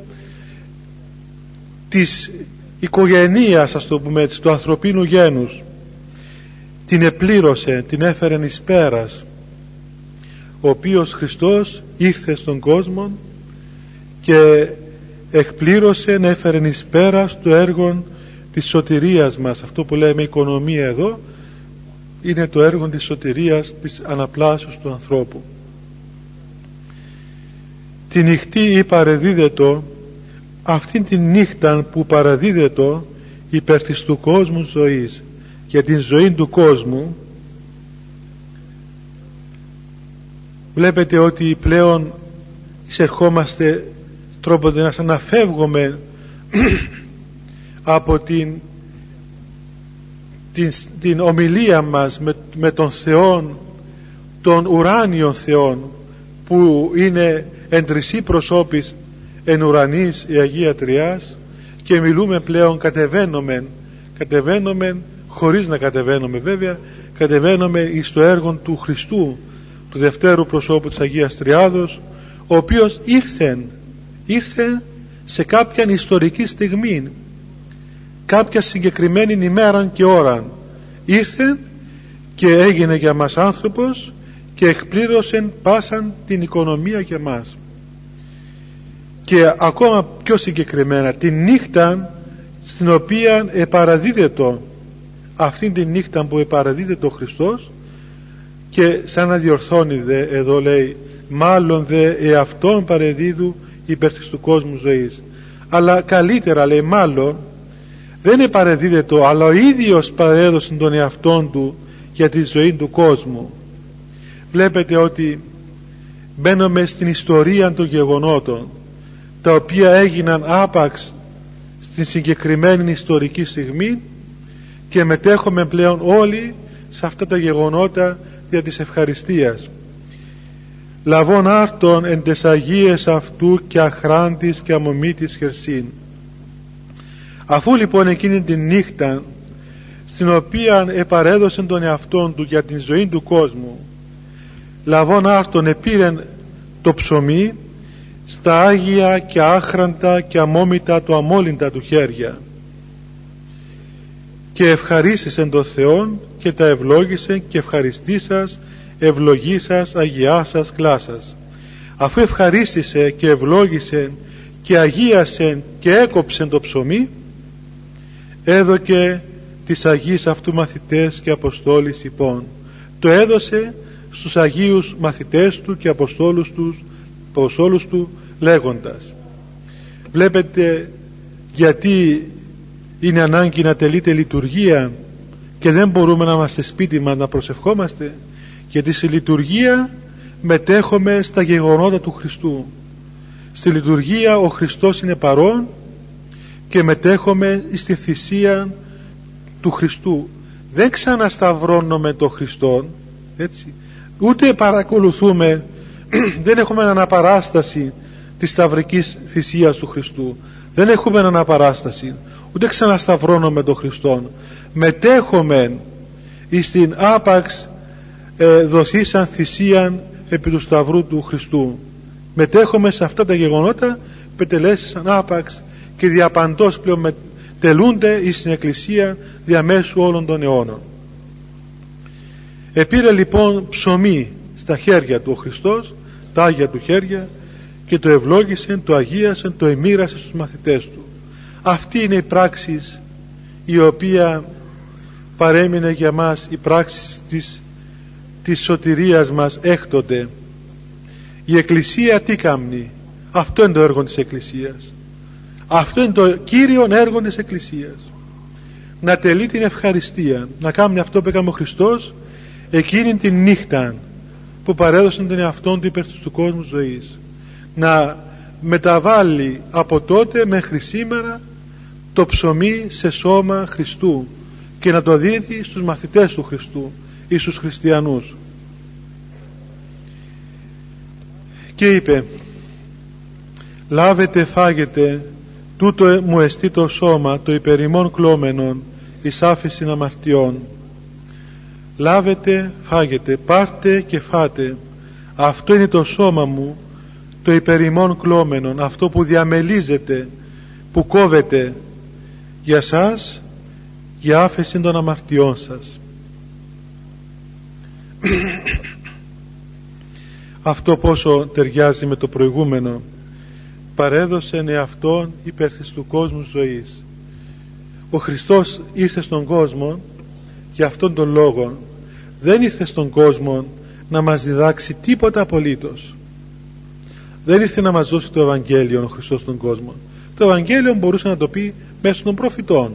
της οικογενείας, ας το πούμε έτσι, του ανθρωπίνου γένους, την επλήρωσε, την έφερε εις πέρας, ο οποίος Χριστός ήρθε στον κόσμο και εκπλήρωσε, έφερε εις πέρας το έργο της σωτηρίας μας. Αυτό που λέμε οικονομία εδώ είναι το έργο της σωτηρίας, της αναπλάσεως του ανθρώπου. Τη νυχτή ή παρεδίδετο, αυτήν την νύχτα που παραδίδετο υπέρ της του κόσμου ζωής, για την ζωή του κόσμου. Βλέπετε ότι πλέον εισερχόμαστε τρόπον να σαν να φεύγουμε από την, την, την ομιλία μας με, με τον Θεό, τον ουράνιο Θεό, που είναι εν τρισή προσώπης εν ουρανής η Αγία Τριάς, και μιλούμε πλέον, κατεβαίνουμε κατεβαίνουμε χωρίς να κατεβαίνουμε βέβαια, κατεβαίνουμε εις το έργο του Χριστού, του δευτέρου προσώπου της Αγίας Τριάδος, ο οποίος ήρθε ήρθε σε κάποια ιστορική στιγμή, κάποια συγκεκριμένη ημέρα και ώρα, ήρθε και έγινε για μας άνθρωπος και εκπλήρωσε πάσαν την οικονομία για μας. Και ακόμα πιο συγκεκριμένα τη νύχτα στην οποία επαραδίδετο, αυτήν την νύχτα που επαραδίδετο ο Χριστός, και σαν να διορθώνει δε, εδώ λέει, μάλλον δε εαυτόν παρεδίδου υπέρ της του κόσμου ζωής. Αλλά καλύτερα λέει, μάλλον δεν επαρεδίδετο, αλλά ο ίδιος παρέδωσε τον εαυτόν του για τη ζωή του κόσμου. Βλέπετε ότι μπαίνουμε στην ιστορία των γεγονότων, τα οποία έγιναν άπαξ στην συγκεκριμένη ιστορική στιγμή, και μετέχουμε πλέον όλοι σε αυτά τα γεγονότα δια της ευχαριστίας. Λαβών άρτων εν τες Αγίες αυτού και αχράντης και αμομήτης χερσίν. Αφού λοιπόν εκείνη την νύχτα στην οποία επαρέδωσε τον εαυτόν του για την ζωή του κόσμου, λαβών άρτων επήρεν το ψωμί στα Άγια και άχραντα και αμόμητα το αμόλυντα του χέρια, και ευχαρίστησεν τον Θεόν και τα ευλόγησε, και ευχαριστήσας ευλογήσας αγιάσας κλάσας. Αφού ευχαρίστησε και ευλόγησε και αγίασε και έκοψε το ψωμί, έδωκε τις Αγίες αυτού μαθητές και Αποστόλης υπόν. Το έδωσε στους Αγίους μαθητές του και Αποστόλους του, Αποστόλους του λέγοντας. Βλέπετε γιατί είναι ανάγκη να τελείται λειτουργία και δεν μπορούμε να είμαστε σπίτι μας να προσευχόμαστε? Γιατί στη λειτουργία μετέχουμε στα γεγονότα του Χριστού. Στη λειτουργία ο Χριστός είναι παρόν και μετέχουμε στη θυσία του Χριστού. Δεν ξανασταυρώνουμε τον Χριστό, έτσι, ούτε παρακολουθούμε δεν έχουμε αναπαράσταση της σταυρικής θυσίας του Χριστού, δεν έχουμε αναπαράσταση, ούτε ξανασταυρώνουμε τον Χριστό. Μετέχουμε στην άπαξ ε, δοθήσαν θυσίαν επί του σταυρού του Χριστού. Μετέχουμε σε αυτά τα γεγονότα πετελέσσαν άπαξ και διαπαντός πλέον τελούνται εις την Εκκλησία διαμέσου όλων των αιώνων. Επήρε λοιπόν ψωμί στα χέρια του ο Χριστός, τα Άγια του χέρια, και το ευλόγησε, το αγίασε, το εμοίρασε στους μαθητές του. Αυτή είναι η πράξη η οποία παρέμεινε για μας, η πράξη της, της σωτηρίας μας έκτοτε. Η Εκκλησία τι κάνει? Αυτό είναι το έργο της Εκκλησίας. Αυτό είναι το κύριο έργο της Εκκλησίας. Να τελεί την ευχαριστία, να κάνει αυτό που έκανε ο Χριστός εκείνη την νύχτα που παρέδωσε τον εαυτόν του υπέρ του κόσμου ζωής. Να μεταβάλει από τότε μέχρι σήμερα το ψωμί σε σώμα Χριστού και να το δίδει στους μαθητές του Χριστού ή στους χριστιανούς. Και είπε: λάβετε φάγετε, τούτο μου εστί το σώμα το υπερημών κλώμενον εις άφεσιν αμαρτιών. Λάβετε φάγετε, πάρτε και φάτε, αυτό είναι το σώμα μου το υπερημών κλώμενον, αυτό που διαμελίζεται, που κόβεται για σας, για άφεση των αμαρτιών σας. Αυτό πόσο ταιριάζει με το προηγούμενο. Παρέδωσε εαυτόν υπέρ του κόσμου ζωής. Ο Χριστός ήρθε στον κόσμο για αυτόν τον λόγο. Δεν ήρθε στον κόσμο να μας διδάξει τίποτα απολύτως. Δεν ήρθε να μας δώσει το Ευαγγέλιο ο Χριστός στον κόσμο. Το Ευαγγέλιο μπορούσε να το πει μέσω των προφητών.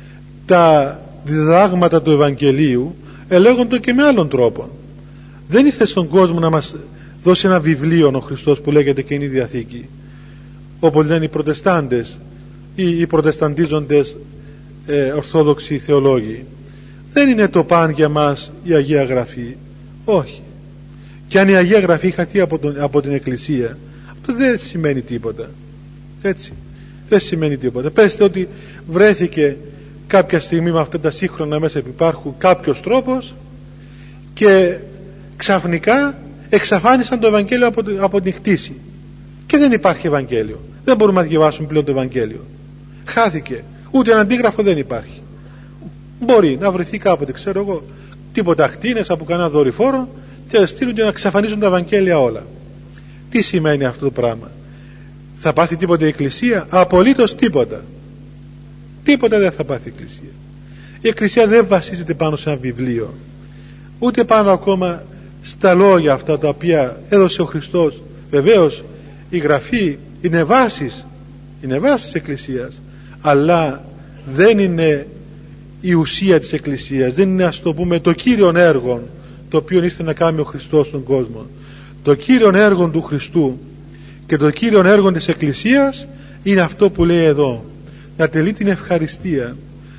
Τα διδάγματα του Ευαγγελίου ελέγονται και με άλλον τρόπο. Δεν ήρθε στον κόσμο να μας δώσει ένα βιβλίο ο Χριστός που λέγεται Καινή Διαθήκη, όπως λένε οι προτεστάντες ή οι προτεσταντίζοντες ε, ορθόδοξοι θεολόγοι. Δεν είναι το παν για μας η Αγία Γραφή. Όχι. Και αν η Αγία Γραφή χαθεί από, τον, από την Εκκλησία, αυτό δεν σημαίνει τίποτα. Έτσι. Δεν σημαίνει τίποτα. Πέστε ότι βρέθηκε κάποια στιγμή με αυτά τα σύγχρονα μέσα που υπάρχουν κάποιος τρόπος και ξαφνικά εξαφάνισαν το Ευαγγέλιο από, από την κτήση και δεν υπάρχει Ευαγγέλιο. Δεν μπορούμε να διαβάσουμε πλέον το Ευαγγέλιο. Χάθηκε. Ούτε ένα αντίγραφο δεν υπάρχει. Μπορεί να βρεθεί κάποτε, ξέρω εγώ, τίποτα ακτίνες από κανένα δορυφόρο και να στείλουν και να εξαφανίσουν τα Ευαγγέλια όλα. Τι σημαίνει αυτό το πράγμα? Θα πάθει τίποτα η Εκκλησία? Απολύτως τίποτα. Τίποτα δεν θα πάθει η Εκκλησία. Η Εκκλησία δεν βασίζεται πάνω σε ένα βιβλίο, ούτε πάνω ακόμα στα λόγια αυτά τα οποία έδωσε ο Χριστός. Βεβαίως η Γραφή είναι βάσεις, είναι βάσεις της Εκκλησίας, αλλά δεν είναι η ουσία της Εκκλησίας, δεν είναι, ας το πούμε, το κύριο έργο το οποίο ήρθε να κάνει ο Χριστός στον κόσμο. Το κύριο έργο του Χριστού και το κύριο έργο της Εκκλησίας είναι αυτό που λέει εδώ: να τελεί την ευχαριστία,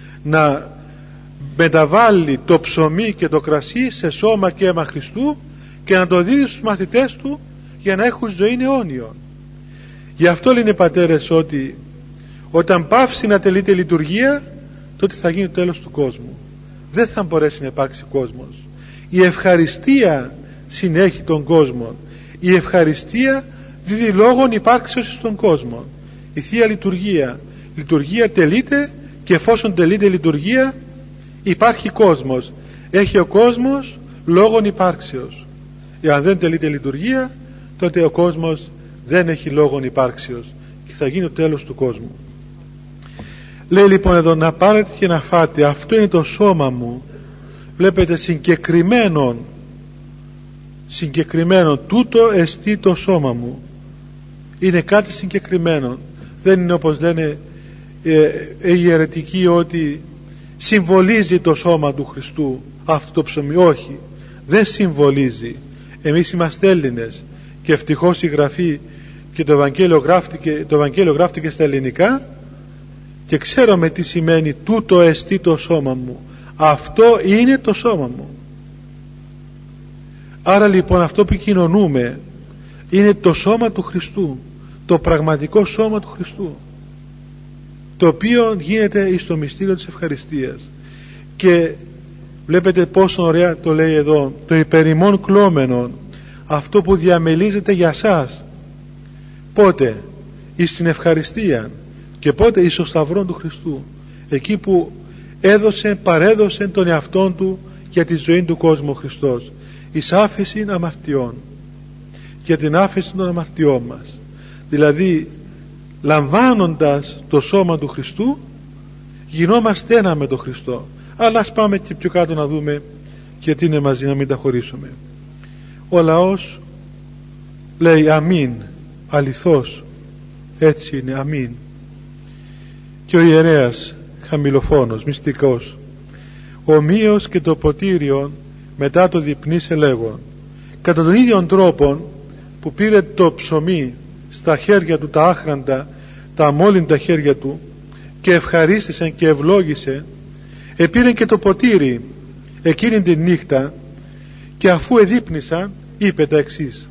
να μεταβάλει το ψωμί και το κρασί σε σώμα και αίμα Χριστού και να το δίδει στους μαθητές του για να έχουν ζωή αιώνιον. Γι' αυτό λένε οι πατέρες ότι όταν πάυσει να τελείται λειτουργία, τότε θα γίνει το τέλος του κόσμου. Δεν θα μπορέσει να υπάρξει κόσμος. Η ευχαριστία συνέχει τον κόσμο. Η ευχαριστία δίδει λόγον υπάρξεως στον κόσμο. Η Θεία Λειτουργία. Η λειτουργία τελείται και εφόσον τελείται η λειτουργία υπάρχει κόσμος. Έχει ο κόσμος λόγον υπάρξεως. Εάν δεν τελείται η λειτουργία, τότε ο κόσμος δεν έχει λόγον υπάρξεως και θα γίνει το τέλος του κόσμου. Λέει λοιπόν εδώ: να πάρετε και να φάτε, αυτό είναι το σώμα μου. Βλέπετε συγκεκριμένον συγκεκριμένο. Τούτο εστί το σώμα μου. Είναι κάτι συγκεκριμένο. Δεν είναι όπως λένε ε, οι αιρετικοί ότι συμβολίζει το σώμα του Χριστού αυτό το ψωμί. Όχι, δεν συμβολίζει. Εμείς είμαστε Έλληνες και ευτυχώς η Γραφή και το Ευαγγέλιο γράφτηκε, το Ευαγγέλιο γράφτηκε στα ελληνικά και ξέρουμε τι σημαίνει τούτο εστί το σώμα μου. Αυτό είναι το σώμα μου. Άρα λοιπόν αυτό που κοινωνούμε είναι το σώμα του Χριστού, το πραγματικό σώμα του Χριστού, το οποίο γίνεται εις το μυστήριο της ευχαριστίας. Και βλέπετε πόσο ωραία το λέει εδώ, το υπερημών κλώμενον, αυτό που διαμελίζεται για σας. Πότε? Εις την ευχαριστία. Και πότε? Εις το σταυρό του Χριστού, εκεί που έδωσε, παρέδωσε τον εαυτόν του για τη ζωή του κόσμου ο Χριστός, εις άφεση αμαρτιών, για την άφεση των αμαρτιών μας. Δηλαδή λαμβάνοντας το σώμα του Χριστού γινόμαστε ένα με τον Χριστό. Αλλά ας πάμε και πιο κάτω να δούμε γιατί είναι μαζί, να μην τα χωρίσουμε. Ο λαός λέει αμήν, αληθώς, έτσι είναι, αμήν. Και ο ιερέας χαμηλοφόνος, μυστικός, ομοίως και το ποτήριον μετά το διπνίσε λέγον. Κατά τον ίδιο τρόπο που πήρε το ψωμί στα χέρια του, τα άχραντα, τα αμόλυντα χέρια του, και ευχαρίστησε και ευλόγησε, επήρε και το ποτήρι εκείνη τη νύχτα και αφού εδείπνησαν είπε τα εξής: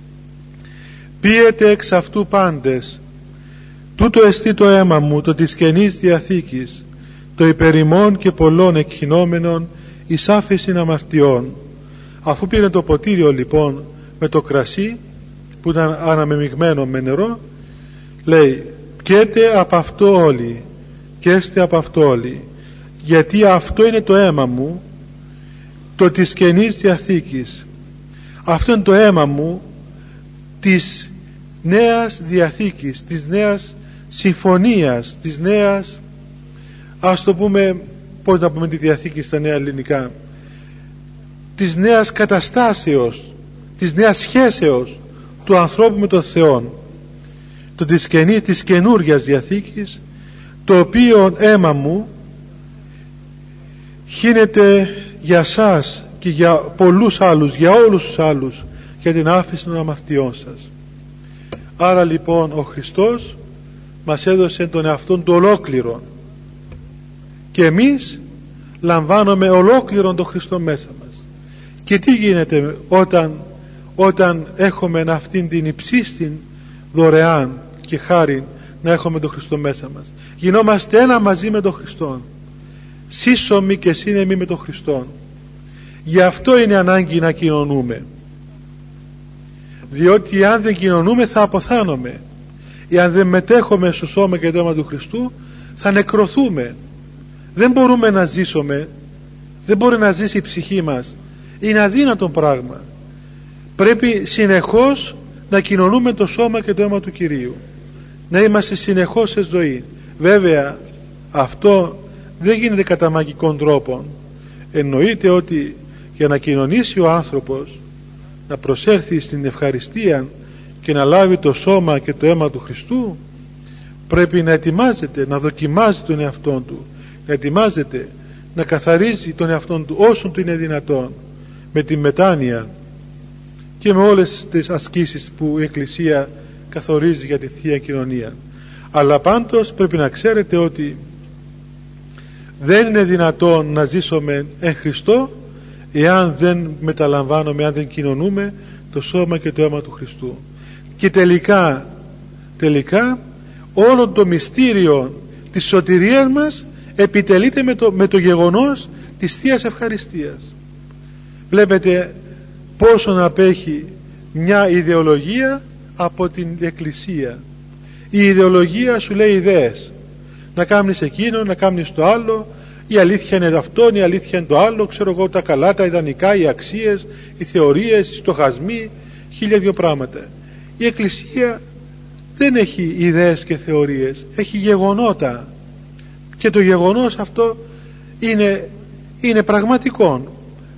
πίετε εξ αυτού πάντες, τούτο εστί το αίμα μου, το της Καινής Διαθήκης, το υπερημών και πολλών εκχυνόμενων εις άφεσιν αμαρτιών. Αφού πήρε το ποτήριο λοιπόν με το κρασί που ήταν αναμεμειγμένο με νερό, λέει πιέτε από αυτό όλοι, καίστε από αυτό όλοι, γιατί αυτό είναι το αίμα μου, το της Καινής Διαθήκης. Αυτό είναι το αίμα μου της Νέας Διαθήκης, της Νέας Συμφωνίας, της Νέας, ας το πούμε, πώς να πούμε τη Διαθήκη στα νέα ελληνικά, της νέας καταστάσεως, της νέας σχέσεως του ανθρώπου με τον Θεό, το της, καινή, της καινούριας Διαθήκης, το οποίο αίμα μου χύνεται για σας και για πολλούς άλλους, για όλους τους άλλους, για την άφεση των αμαρτιών σας. Άρα λοιπόν ο Χριστός μας έδωσε τον εαυτόν του ολόκληρο και εμείς λαμβάνουμε ολόκληρον τον Χριστό μέσα μας. Και τι γίνεται όταν, όταν έχουμε αυτήν την υψίστην δωρεάν και χάρη να έχουμε τον Χριστό μέσα μας? Γινόμαστε ένα μαζί με τον Χριστό, σύσσωμοι και σύνεμοι με τον Χριστό. Γι' αυτό είναι ανάγκη να κοινωνούμε, διότι αν δεν κοινωνούμε θα αποθάνομαι. Εάν δεν μετέχουμε στο σώμα και το αίμα του Χριστού θα νεκρωθούμε. Δεν μπορούμε να ζήσουμε, δεν μπορεί να ζήσει η ψυχή μας, είναι αδύνατο πράγμα. Πρέπει συνεχώς να κοινωνούμε το σώμα και το αίμα του Κυρίου, να είμαστε συνεχώς σε ζωή. Βέβαια αυτό δεν γίνεται κατά μαγικών τρόπων. Εννοείται ότι για να κοινωνήσει ο άνθρωπος, να προσέλθει στην ευχαριστία και να λάβει το σώμα και το αίμα του Χριστού, πρέπει να ετοιμάζεται, να δοκιμάζει τον εαυτόν του, να ετοιμάζεται, να καθαρίζει τον εαυτόν του όσο του είναι δυνατόν, με τη μετάνοια και με όλες τις ασκήσεις που η Εκκλησία καθορίζει για τη Θεία Κοινωνία. Αλλά πάντως πρέπει να ξέρετε ότι δεν είναι δυνατόν να ζήσουμε εν Χριστώ εάν δεν μεταλαμβάνουμε, εάν δεν κοινωνούμε το σώμα και το αίμα του Χριστού. Και τελικά τελικά όλο το μυστήριο της σωτηρίας μας επιτελείται με το, με το γεγονός της Θείας Ευχαριστίας. Βλέπετε πόσο να απέχει μια ιδεολογία από την Εκκλησία. Η ιδεολογία σου λέει ιδέες, να κάνεις εκείνο, να κάνεις το άλλο, η αλήθεια είναι αυτό, η αλήθεια είναι το άλλο, ξέρω εγώ, τα καλά, τα ιδανικά, οι αξίες, οι θεωρίες, οι στοχασμοί, χίλια δυο πράγματα. Η Εκκλησία δεν έχει ιδέες και θεωρίες, έχει γεγονότα, και το γεγονός αυτό είναι, είναι πραγματικό.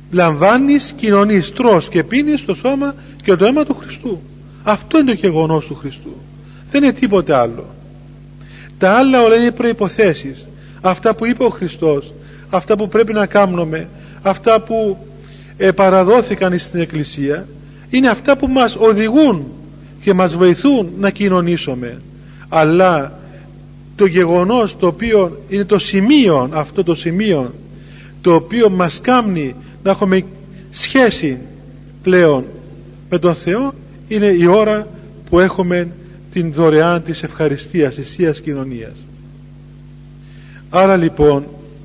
λαμβάνεις, κοινωνείς, τρως και πίνεις το σώμα και το αίμα του Χριστού. Αυτό είναι το γεγονός του Χριστού, δεν είναι τίποτε άλλο. Τα άλλα όλα είναι προϋποθέσεις. Αυτά που είπε ο Χριστός, αυτά που πρέπει να κάνουμε, αυτά που ε, παραδόθηκαν στην Εκκλησία, είναι αυτά που μας οδηγούν και μας βοηθούν να κοινωνήσουμε. Αλλά το γεγονός το οποίο είναι το σημείο, αυτό το σημείο το οποίο μας κάνει να έχουμε σχέση πλέον με τον Θεό, είναι η ώρα που έχουμε την δωρεάν της ευχαριστίας, της Θείας Κοινωνίας. Άρα λοιπόν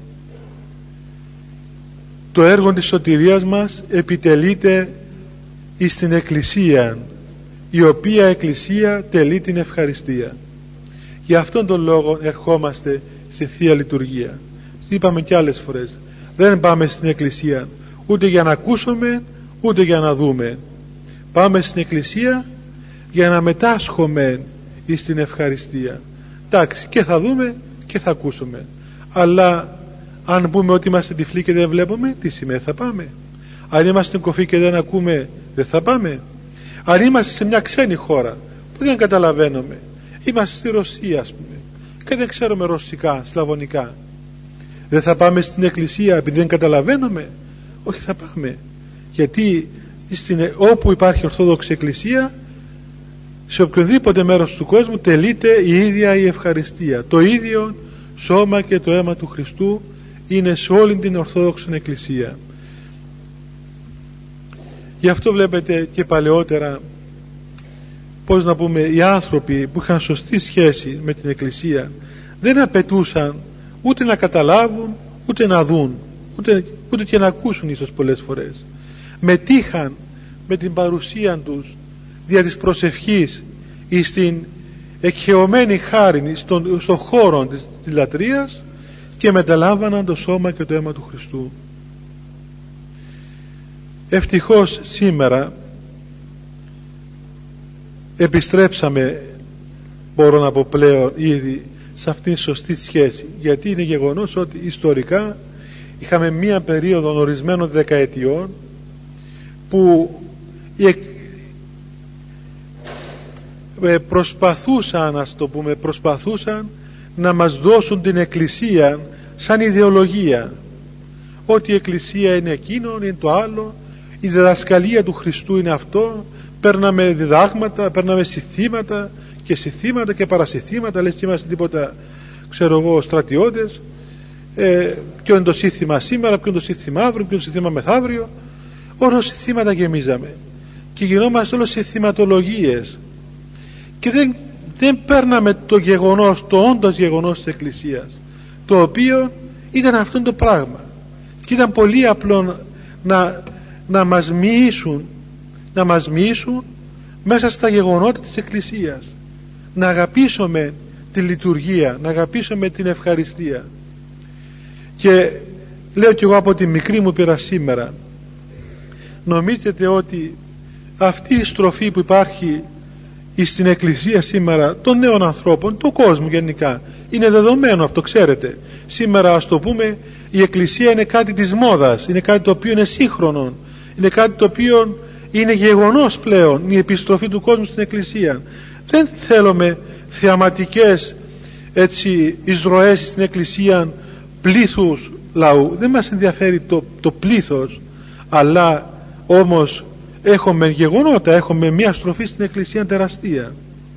το έργο της σωτηρίας μας επιτελείται εις την Εκκλησία, η οποία Εκκλησία τελεί την ευχαριστία. Για αυτόν τον λόγο ερχόμαστε στη Θεία Λειτουργία. Είπαμε και άλλες φορές, δεν πάμε στην Εκκλησία ούτε για να ακούσουμε ούτε για να δούμε. Πάμε στην Εκκλησία για να μετάσχουμε εις την ευχαριστία. Εντάξει, και θα δούμε και θα ακούσουμε, αλλά αν πούμε ότι είμαστε τυφλοί και δεν βλέπουμε, τι σημαίνει, θα πάμε? Αν είμαστε κοφοί και δεν ακούμε, δεν θα πάμε? Αν είμαστε σε μια ξένη χώρα που δεν καταλαβαίνουμε, είμαστε στη Ρωσία ας πούμε και δεν ξέρουμε ρωσικά, σλαβωνικά, δεν θα πάμε στην Εκκλησία επειδή δεν καταλαβαίνουμε? Όχι, θα πάμε, γιατί στην, όπου υπάρχει Ορθόδοξη Εκκλησία, σε οποιοδήποτε μέρος του κόσμου τελείται η ίδια η ευχαριστία. Το ίδιο σώμα και το αίμα του Χριστού είναι σε όλη την Ορθόδοξη Εκκλησία. Γι' αυτό βλέπετε και παλαιότερα, πώς να πούμε, οι άνθρωποι που είχαν σωστή σχέση με την Εκκλησία δεν απαιτούσαν ούτε να καταλάβουν ούτε να δουν ούτε, ούτε και να ακούσουν ίσως πολλές φορές. Μετήχαν με την παρουσία τους δια της προσευχής ή στην εκχεωμένη χάριν στον, στον χώρο της, της λατρείας, και μεταλάμβαναν το σώμα και το αίμα του Χριστού. Ευτυχώς σήμερα επιστρέψαμε, μπορώ να πω πλέον ήδη, σε αυτήν τη σωστή σχέση, γιατί είναι γεγονός ότι ιστορικά είχαμε μία περίοδο ορισμένων δεκαετιών που προσπαθούσαν, ας το πούμε, προσπαθούσαν να μας δώσουν την Εκκλησία σαν ιδεολογία, ότι η Εκκλησία είναι εκείνο, είναι το άλλο, η διδασκαλία του Χριστού είναι αυτό. Παίρναμε διδάγματα, παίρναμε συστήματα και συστήματα και παρασυστήματα, λες και είμαστε τίποτα, ξέρω εγώ, στρατιώτες. ε, ποιο είναι το σύστημα σήμερα, ποιο είναι το σύστημα αύριο, ποιο είναι το σύστημα μεθαύριο. Όλα συστήματα γεμίζαμε και γινόμαστε όλες συστηματολογίες και δεν, δεν παίρναμε το γεγονός, το όντως γεγονός της Εκκλησίας, το οποίο ήταν αυτό το πράγμα. Και ήταν πολύ απλό να, να μας μοιήσουν να μας μοιήσουν μέσα στα γεγονότα της Εκκλησίας, να αγαπήσουμε τη λειτουργία, να αγαπήσουμε την ευχαριστία. Και λέω κι εγώ από τη μικρή μου πείρα σήμερα, νομίζετε ότι αυτή η στροφή που υπάρχει στην Εκκλησία σήμερα των νέων ανθρώπων, του κόσμου γενικά, είναι δεδομένο αυτό, ξέρετε. Σήμερα, ας το πούμε, η Εκκλησία είναι κάτι της μόδας, είναι κάτι το οποίο είναι σύγχρονο, είναι κάτι το οποίο είναι γεγονός πλέον, η επιστροφή του κόσμου στην Εκκλησία. Δεν θέλουμε θεαματικές έτσι εισρωές στην Εκκλησία πλήθους λαού, δεν μας ενδιαφέρει το, το πλήθος, αλλά όμως έχουμε γεγονότα, έχουμε μια στροφή στην Εκκλησία τεραστία.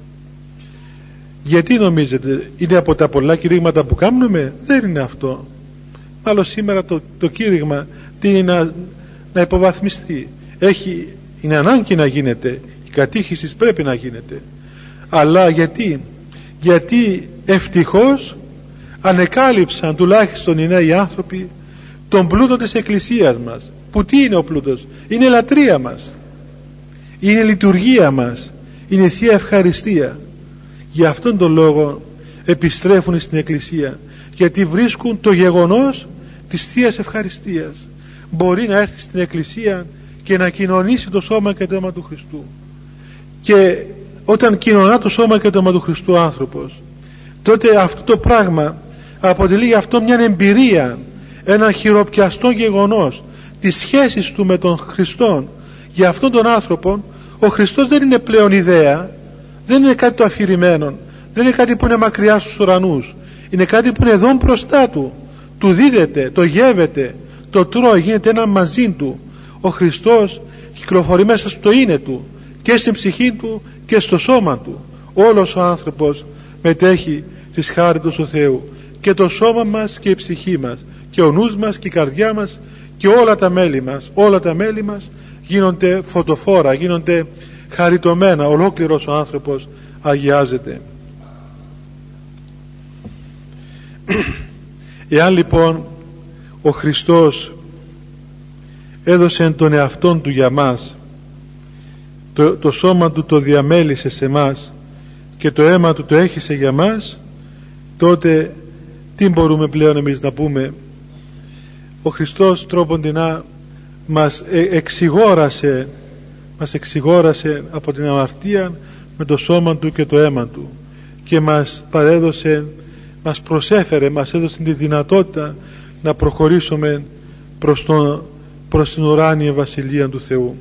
Γιατί νομίζετε, είναι από τα πολλά κηρύγματα που κάνουμε? Δεν είναι αυτό. Άλλο σήμερα το, το κήρυγμα τι είναι να, να υποβαθμιστεί. Έχει, είναι ανάγκη να γίνεται, η κατήχηση πρέπει να γίνεται, αλλά γιατί γιατί ευτυχώς ανεκάλυψαν τουλάχιστον οι νέοι άνθρωποι τον πλούτο της Εκκλησίας μας, που τι είναι ο πλούτος? Είναι η λατρεία μας, είναι η λειτουργία μας, είναι η Θεία Ευχαριστία. Για αυτόν τον λόγο επιστρέφουν στην Εκκλησία, γιατί βρίσκουν το γεγονός της Θείας Ευχαριστίας. Μπορεί να έρθει στην Εκκλησία και να κοινωνήσει το σώμα και το αίμα του Χριστού, και όταν κοινωνά το σώμα και το αίμα του Χριστού ο άνθρωπος, τότε αυτό το πράγμα αποτελεί αυτό μια εμπειρία, ένα χειροπιαστό γεγονός τις σχέσεις του με τον Χριστό. Για αυτόν τον άνθρωπο ο Χριστός δεν είναι πλέον ιδέα, δεν είναι κάτι το αφηρημένο, δεν είναι κάτι που είναι μακριά στους ουρανούς, είναι κάτι που είναι εδώ μπροστά του, του δίδεται, το γεύεται, το τρώει, γίνεται ένα μαζί του. Ο Χριστός κυκλοφορεί μέσα στο είναι του, και στην ψυχή του και στο σώμα του. Όλος ο άνθρωπος μετέχει της χάριτος του Θεού, και το σώμα μας και η ψυχή μας και ο νους μας και η καρδιά μας και όλα τα μέλη μας, όλα τα μέλη μας γίνονται φωτοφόρα, γίνονται χαριτωμένα, ολόκληρος ο άνθρωπος αγιάζεται. Εάν λοιπόν ο Χριστός έδωσε τον εαυτόν του για μας, το, το σώμα του το διαμέλισε σε μας και το αίμα του το έχισε για μας, τότε τι μπορούμε πλέον εμείς να πούμε? Ο Χριστός τρόποντινά μας εξηγόρασε, μας εξηγόρασε από την αμαρτία με το σώμα του και το αίμα του, και μας παρέδωσε, μας προσέφερε, μας έδωσε τη δυνατότητα να προχωρήσουμε προς, τον, προς την ουράνια βασιλεία του Θεού.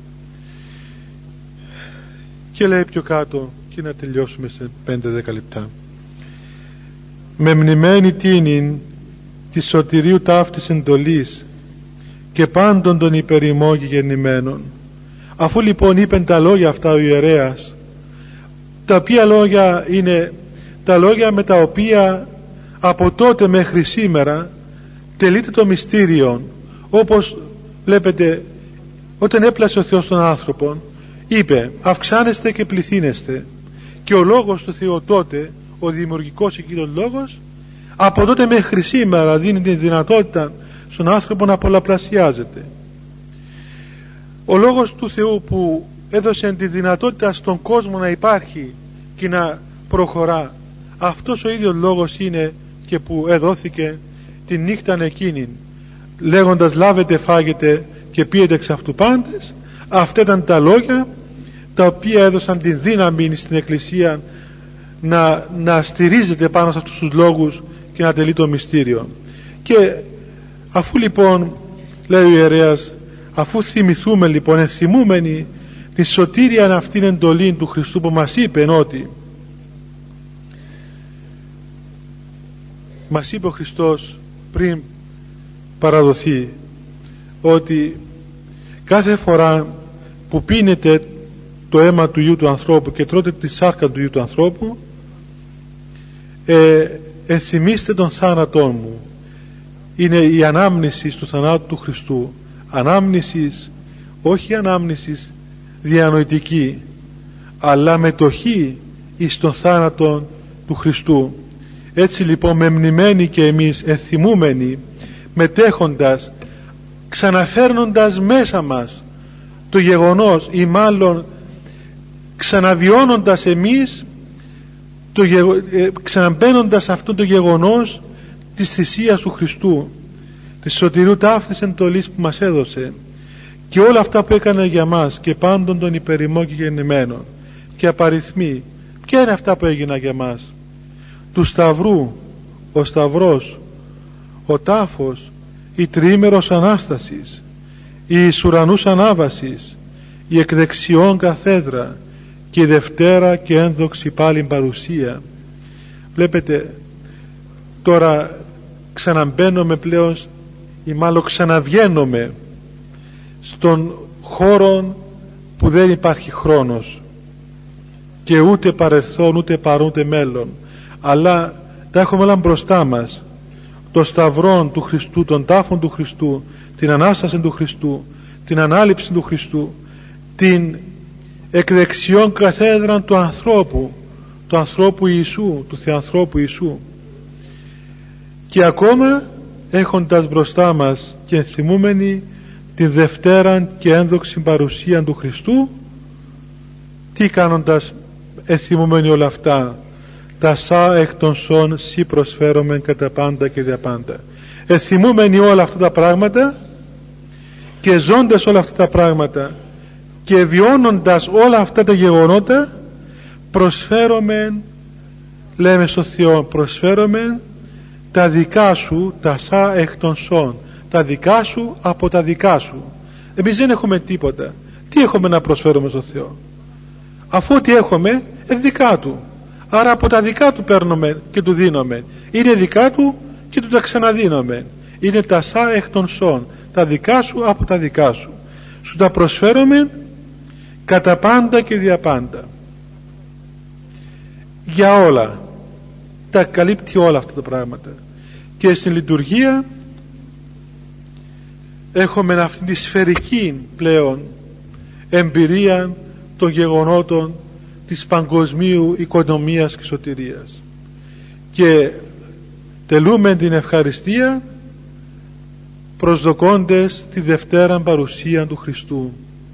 Και λέει πιο κάτω, και να τελειώσουμε σε πέντε δέκα λεπτά: με μνημένη τίνην της σωτηρίου ταύτης εντολής και πάντων των υπερημών και γεννημένων. Αφού λοιπόν είπεν τα λόγια αυτά ο ιερέας, τα οποία λόγια είναι τα λόγια με τα οποία από τότε μέχρι σήμερα τελείται το μυστήριο, όπως βλέπετε όταν έπλασε ο Θεός τον άνθρωπο, είπε αυξάνεστε και πληθύνεστε, και ο λόγος του Θεού τότε, ο δημιουργικός εκείνος λόγος, από τότε μέχρι σήμερα δίνει τη δυνατότητα στον άνθρωπο να πολλαπλασιάζεται. Ο λόγος του Θεού που έδωσε τη δυνατότητα στον κόσμο να υπάρχει και να προχωρά, αυτός ο ίδιος λόγος είναι και που έδωθηκε τη νύχταν εκείνη, λέγοντας λάβετε, φάγετε και πίετε εξ αυτού πάντες. Αυτά ήταν τα λόγια τα οποία έδωσαν τη δύναμη στην Εκκλησία να, να στηρίζεται πάνω σε αυτούς τους λόγους και να τελεί το μυστήριο. Και αφού λοιπόν, λέει ο ιερέας, αφού θυμηθούμε λοιπόν, ενθυμούμενοι τη σωτήρια αυτήν εντολή του Χριστού που μας είπε, ότι μας είπε ο Χριστός πριν παραδοθεί, ότι κάθε φορά που πίνετε το αίμα του Υιού του ανθρώπου και τρώτε τη σάρκα του Υιού του ανθρώπου, ε, ενθυμίστε τον θάνατό μου. Είναι η ανάμνηση του θανάτου του Χριστού, ανάμνησης, όχι ανάμνησης διανοητική, αλλά μετοχή εις τον θάνατο του Χριστού. Έτσι λοιπόν μεμνημένοι και εμείς, ενθυμούμενοι, μετέχοντας, ξαναφέρνοντας μέσα μας το γεγονός, ή μάλλον ξαναβιώνοντας εμείς το γεγο... ε, ξαναμπαίνοντας αυτό το γεγονός της θυσίας του Χριστού, της σωτηρίου ταύτης εντολής που μας έδωσε, και όλα αυτά που έκανε για μας, και πάντων των υπερημών και γεννημένων, και απαριθμοί. Ποια είναι αυτά που έγιναν για μας? Του Σταυρού, ο Σταυρός, ο τάφος, η τριήμερος Ανάστασης, η εις ουρανούς ανάβασης, η εκδεξιόν καθέδρα και η Δευτέρα και ένδοξη πάλιν παρουσία. Βλέπετε, τώρα ξαναμπαίνουμε πλέον, ή μάλλον ξαναβγαίνουμε στον χώρο που δεν υπάρχει χρόνος και ούτε παρελθόν, ούτε παρόν, ούτε μέλλον, αλλά τα έχουμε όλα μπροστά μας. Το σταυρό του Χριστού, τον τάφον του Χριστού, την Ανάσταση του Χριστού, την ανάληψη του Χριστού, την εκδεξιόν καθέδρα του ανθρώπου, του ανθρώπου Ιησού, του Θεανθρώπου Ιησού. Και ακόμα έχοντας μπροστά μας και ενθυμούμενοι την Δευτέρα και ένδοξη παρουσία του Χριστού, τι κάνοντας ενθυμούμενοι όλα αυτά? Τα σα εκ των σών σύ προσφέρομεν κατά πάντα και δια πάντα. Ενθυμούμενοι όλα αυτά τα πράγματα και ζώντας όλα αυτά τα πράγματα και βιώνοντας όλα αυτά τα γεγονότα, προσφέρομεν, λέμε στο Θεό, προσφέρομεν τα δικά σου, τα σα εκ των σών, τα δικά σου από τα δικά σου. Εμείς δεν έχουμε τίποτα. Τι έχουμε να προσφέρουμε στον Θεό, αφού ό,τι έχουμε είναι δικά του? Άρα από τα δικά του παίρνουμε και του δίνουμε. Είναι δικά του και του τα ξαναδίνουμε. Είναι τα σα εκ των σών, τα δικά σου από τα δικά σου. Σου τα προσφέρουμε κατά πάντα και δια πάντα, για όλα. Τα καλύπτει όλα αυτά τα πράγματα. Και στην λειτουργία έχουμε αυτή τη σφαιρική πλέον εμπειρία των γεγονότων της παγκοσμίου οικονομίας και σωτηρίας, και τελούμε την ευχαριστία προσδοκώντες τη Δευτέρα παρουσία του Χριστού,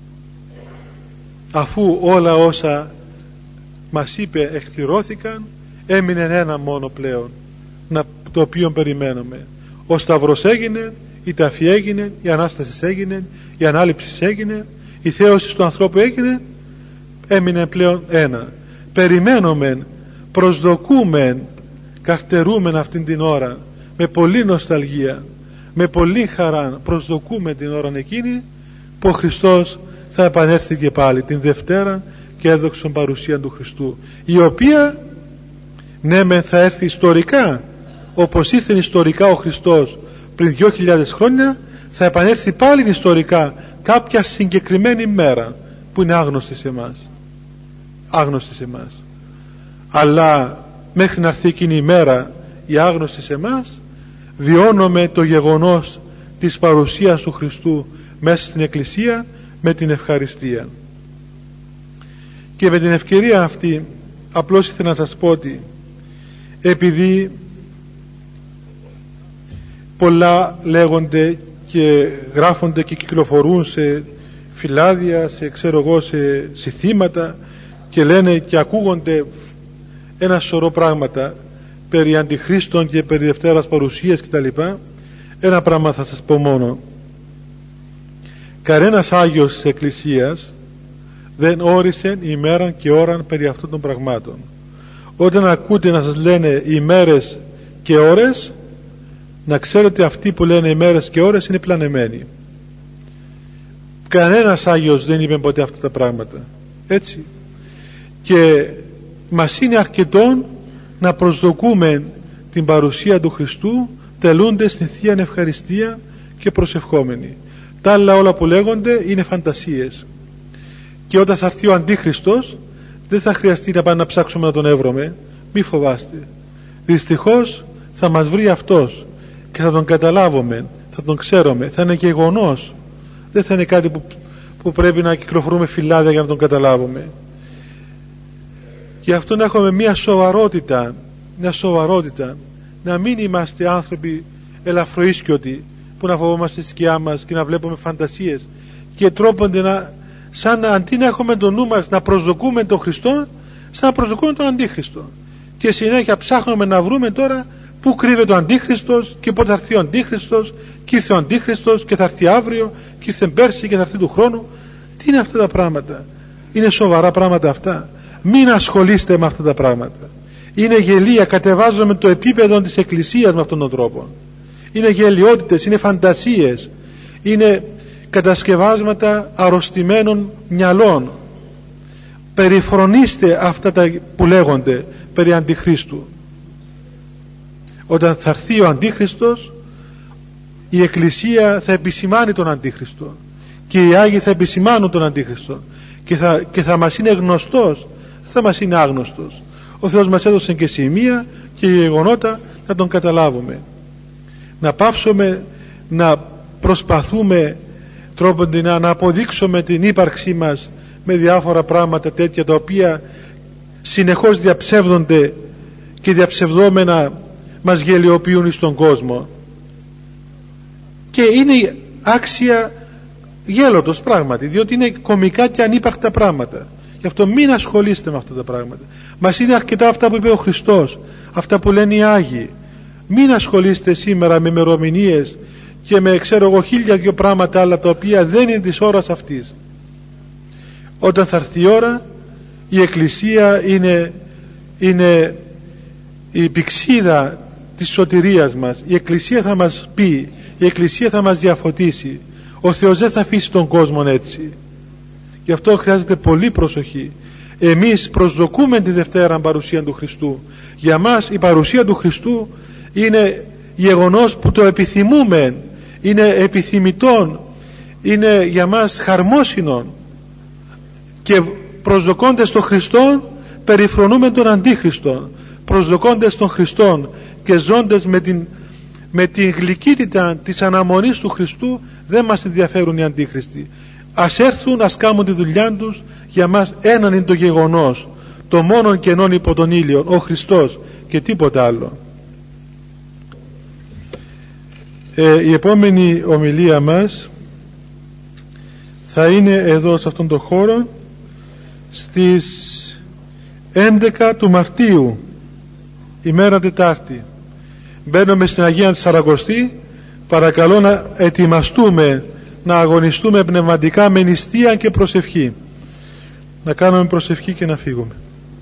αφού όλα όσα μας είπε εκπληρώθηκαν, έμεινε ένα μόνο πλέον, το οποίο περιμένουμε. Ο Σταυρός έγινε, η ταφή έγινε, η Ανάσταση έγινε, η Ανάληψη έγινε, η θέωση του ανθρώπου έγινε, έμεινε πλέον ένα. Περιμένουμε, προσδοκούμε, καρτερούμε αυτήν την ώρα με πολλή νοσταλγία, με πολλή χαρά, προσδοκούμε την ώρα εκείνη που ο Χριστός θα επανέλθει και πάλι την Δευτέρα και έδοξον παρουσία του Χριστού, η οποία ναι μεν θα έρθει ιστορικά, όπως ήρθε ιστορικά ο Χριστός πριν δύο χιλιάδες χρόνια, θα επανέλθει πάλι ιστορικά κάποια συγκεκριμένη μέρα που είναι άγνωστη σε εμάς, άγνωστη σε εμάς. Αλλά μέχρι να έρθει εκείνη η μέρα η άγνωστη σε εμάς, βιώνουμε το γεγονός της παρουσίας του Χριστού μέσα στην Εκκλησία με την ευχαριστία. Και με την ευκαιρία αυτή απλώς ήθελα να σας πω ότι επειδή πολλά λέγονται και γράφονται και κυκλοφορούν σε φυλάδια, σε ξέρω εγώ, σε συθήματα, και λένε και ακούγονται ένα σωρό πράγματα περί αντιχρίστων και περί Δευτέρας παρουσίας κτλ. Ένα πράγμα θα σας πω μόνο: κανένας Άγιος της Εκκλησίας δεν όρισε ημέραν και ώραν περί αυτών των πραγμάτων. Όταν ακούτε να σας λένε ημέρες και ώρες, να ξέρετε αυτοί που λένε ημέρες και ώρες είναι πλανεμένοι. Κανένας Άγιος δεν είπε ποτέ αυτά τα πράγματα, έτσι. Και μας είναι αρκετόν να προσδοκούμε την παρουσία του Χριστού τελούνται στην Θεία Ευχαριστία και προσευχόμενοι. Τα άλλα όλα που λέγονται είναι φαντασίες. Και όταν θα έρθει ο Αντίχριστος δεν θα χρειαστεί να πάμε να ψάξουμε να τον έβρωμε. Μη φοβάστε. Δυστυχώς θα μας βρει αυτός και θα τον καταλάβουμε, θα τον ξέρουμε, θα είναι γεγονός. Δεν θα είναι κάτι που, που πρέπει να κυκλοφορούμε φυλάδια για να τον καταλάβουμε. Γι' αυτό να έχουμε μια σοβαρότητα, μια σοβαρότητα, να μην είμαστε άνθρωποι ελαφροίσκιωτοι που να φοβόμαστε τη σκιά μας και να βλέπουμε φαντασίες και τρόπονται να, σαν να, αντί να έχουμε το νου μας να προσδοκούμε τον Χριστό, σαν να προσδοκούμε τον Αντίχριστο, και συνέχεια ψάχνουμε να βρούμε τώρα πού κρύβεται ο Αντίχριστος και πότε θα έρθει ο Αντίχριστος, και ήρθε ο Αντίχριστος και θα έρθει αύριο και ήρθε πέρσι και θα έρθει του χρόνου. Τι είναι αυτά τα πράγματα? Είναι σοβαρά πράγματα αυτά? Μην ασχολείστε με αυτά τα πράγματα. Είναι γελία, κατεβάζουμε το επίπεδο της Εκκλησίας με αυτόν τον τρόπο. Είναι γελιότητες, είναι φαντασίες, είναι κατασκευάσματα αρρωστημένων μυαλών. Περιφρονήστε αυτά τα που λέγονται περί Αντιχρίστου. Όταν θα έρθει ο Αντίχριστος, η Εκκλησία θα επισημάνει τον Αντίχριστο και οι Άγιοι θα επισημάνουν τον Αντίχριστο και θα, και θα μας είναι γνωστός, θα μας είναι άγνωστος. Ο Θεός μας έδωσε και σημεία και γεγονότα να τον καταλάβουμε. Να πάψουμε να προσπαθούμε τρόποντινα να αποδείξουμε την ύπαρξή μας με διάφορα πράγματα τέτοια, τα οποία συνεχώς διαψεύδονται και διαψευδόμενα μας γελιοποιούν στον κόσμο, και είναι άξια γέλοτος πράγματι, διότι είναι κωμικά και ανύπαρκτα πράγματα. Γι' αυτό μην ασχολείστε με αυτά τα πράγματα. Μας είναι αρκετά αυτά που είπε ο Χριστός, αυτά που λένε οι Άγιοι. Μην ασχολείστε σήμερα με ημερομηνίες και με ξέρω εγώ χίλια δυο πράγματα άλλα, τα οποία δεν είναι της ώρας αυτής. Όταν θα έρθει η ώρα, η Εκκλησία είναι, είναι η πηξίδα της σωτηρίας μας. Η Εκκλησία θα μας πει, η Εκκλησία θα μας διαφωτίσει. Ο Θεός δεν θα αφήσει τον κόσμο έτσι. Γι' αυτό χρειάζεται πολύ προσοχή. Εμείς προσδοκούμε τη Δευτέρα παρουσία του Χριστού. Για μας η παρουσία του Χριστού είναι γεγονός που το επιθυμούμε, είναι επιθυμητόν, είναι για μας χαρμόσυνον, και προσδοκώντας τον Χριστό περιφρονούμε τον Αντίχριστο. Προσδοκώντας τον Χριστό και ζώντας με την, με την γλυκύτητα της αναμονής του Χριστού, δεν μας ενδιαφέρουν οι Αντίχριστοι. Ας έρθουν, ας κάνουν τη δουλειά τους. Για μας έναν είναι το γεγονός, το μόνον κενόν υπό τον ήλιο, ο Χριστός, και τίποτα άλλο. ε, η επόμενη ομιλία μας θα είναι εδώ σε αυτόν τον χώρο στις έντεκα του Μαρτίου, ημέρα Τετάρτη. Μπαίνουμε στην Αγία Σαρακοστή. Παρακαλώ να ετοιμαστούμε, να αγωνιστούμε πνευματικά με νηστεία και προσευχή. Να κάνουμε προσευχή και να φύγουμε.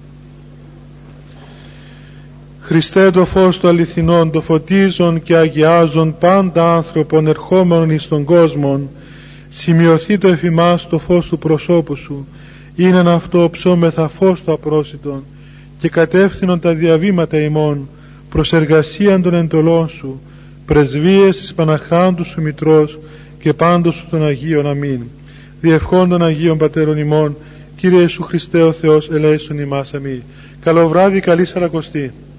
Χριστέ, το φως του αληθινών, το φωτίζον και αγιάζον πάντα άνθρωπον ερχόμενον εις τον κόσμο, σημειωθεί το εφημάς το φως του προσώπου σου, είναι αυτό ψώμεθα φως του απρόσιτον, και κατεύθυνον τα διαβήματα ημών προς εργασίαν των εντολών σου, πρεσβείες της Παναχράντου σου Μητρός και πάντως σου των Αγίων. Αμήν. Διευχών των Αγίων Πατέρων ημών, Κύριε Ιησού Χριστέ ο Θεός, ελέησον ημάς. Αμήν. Καλό βράδυ, καλή Σαρακοστή.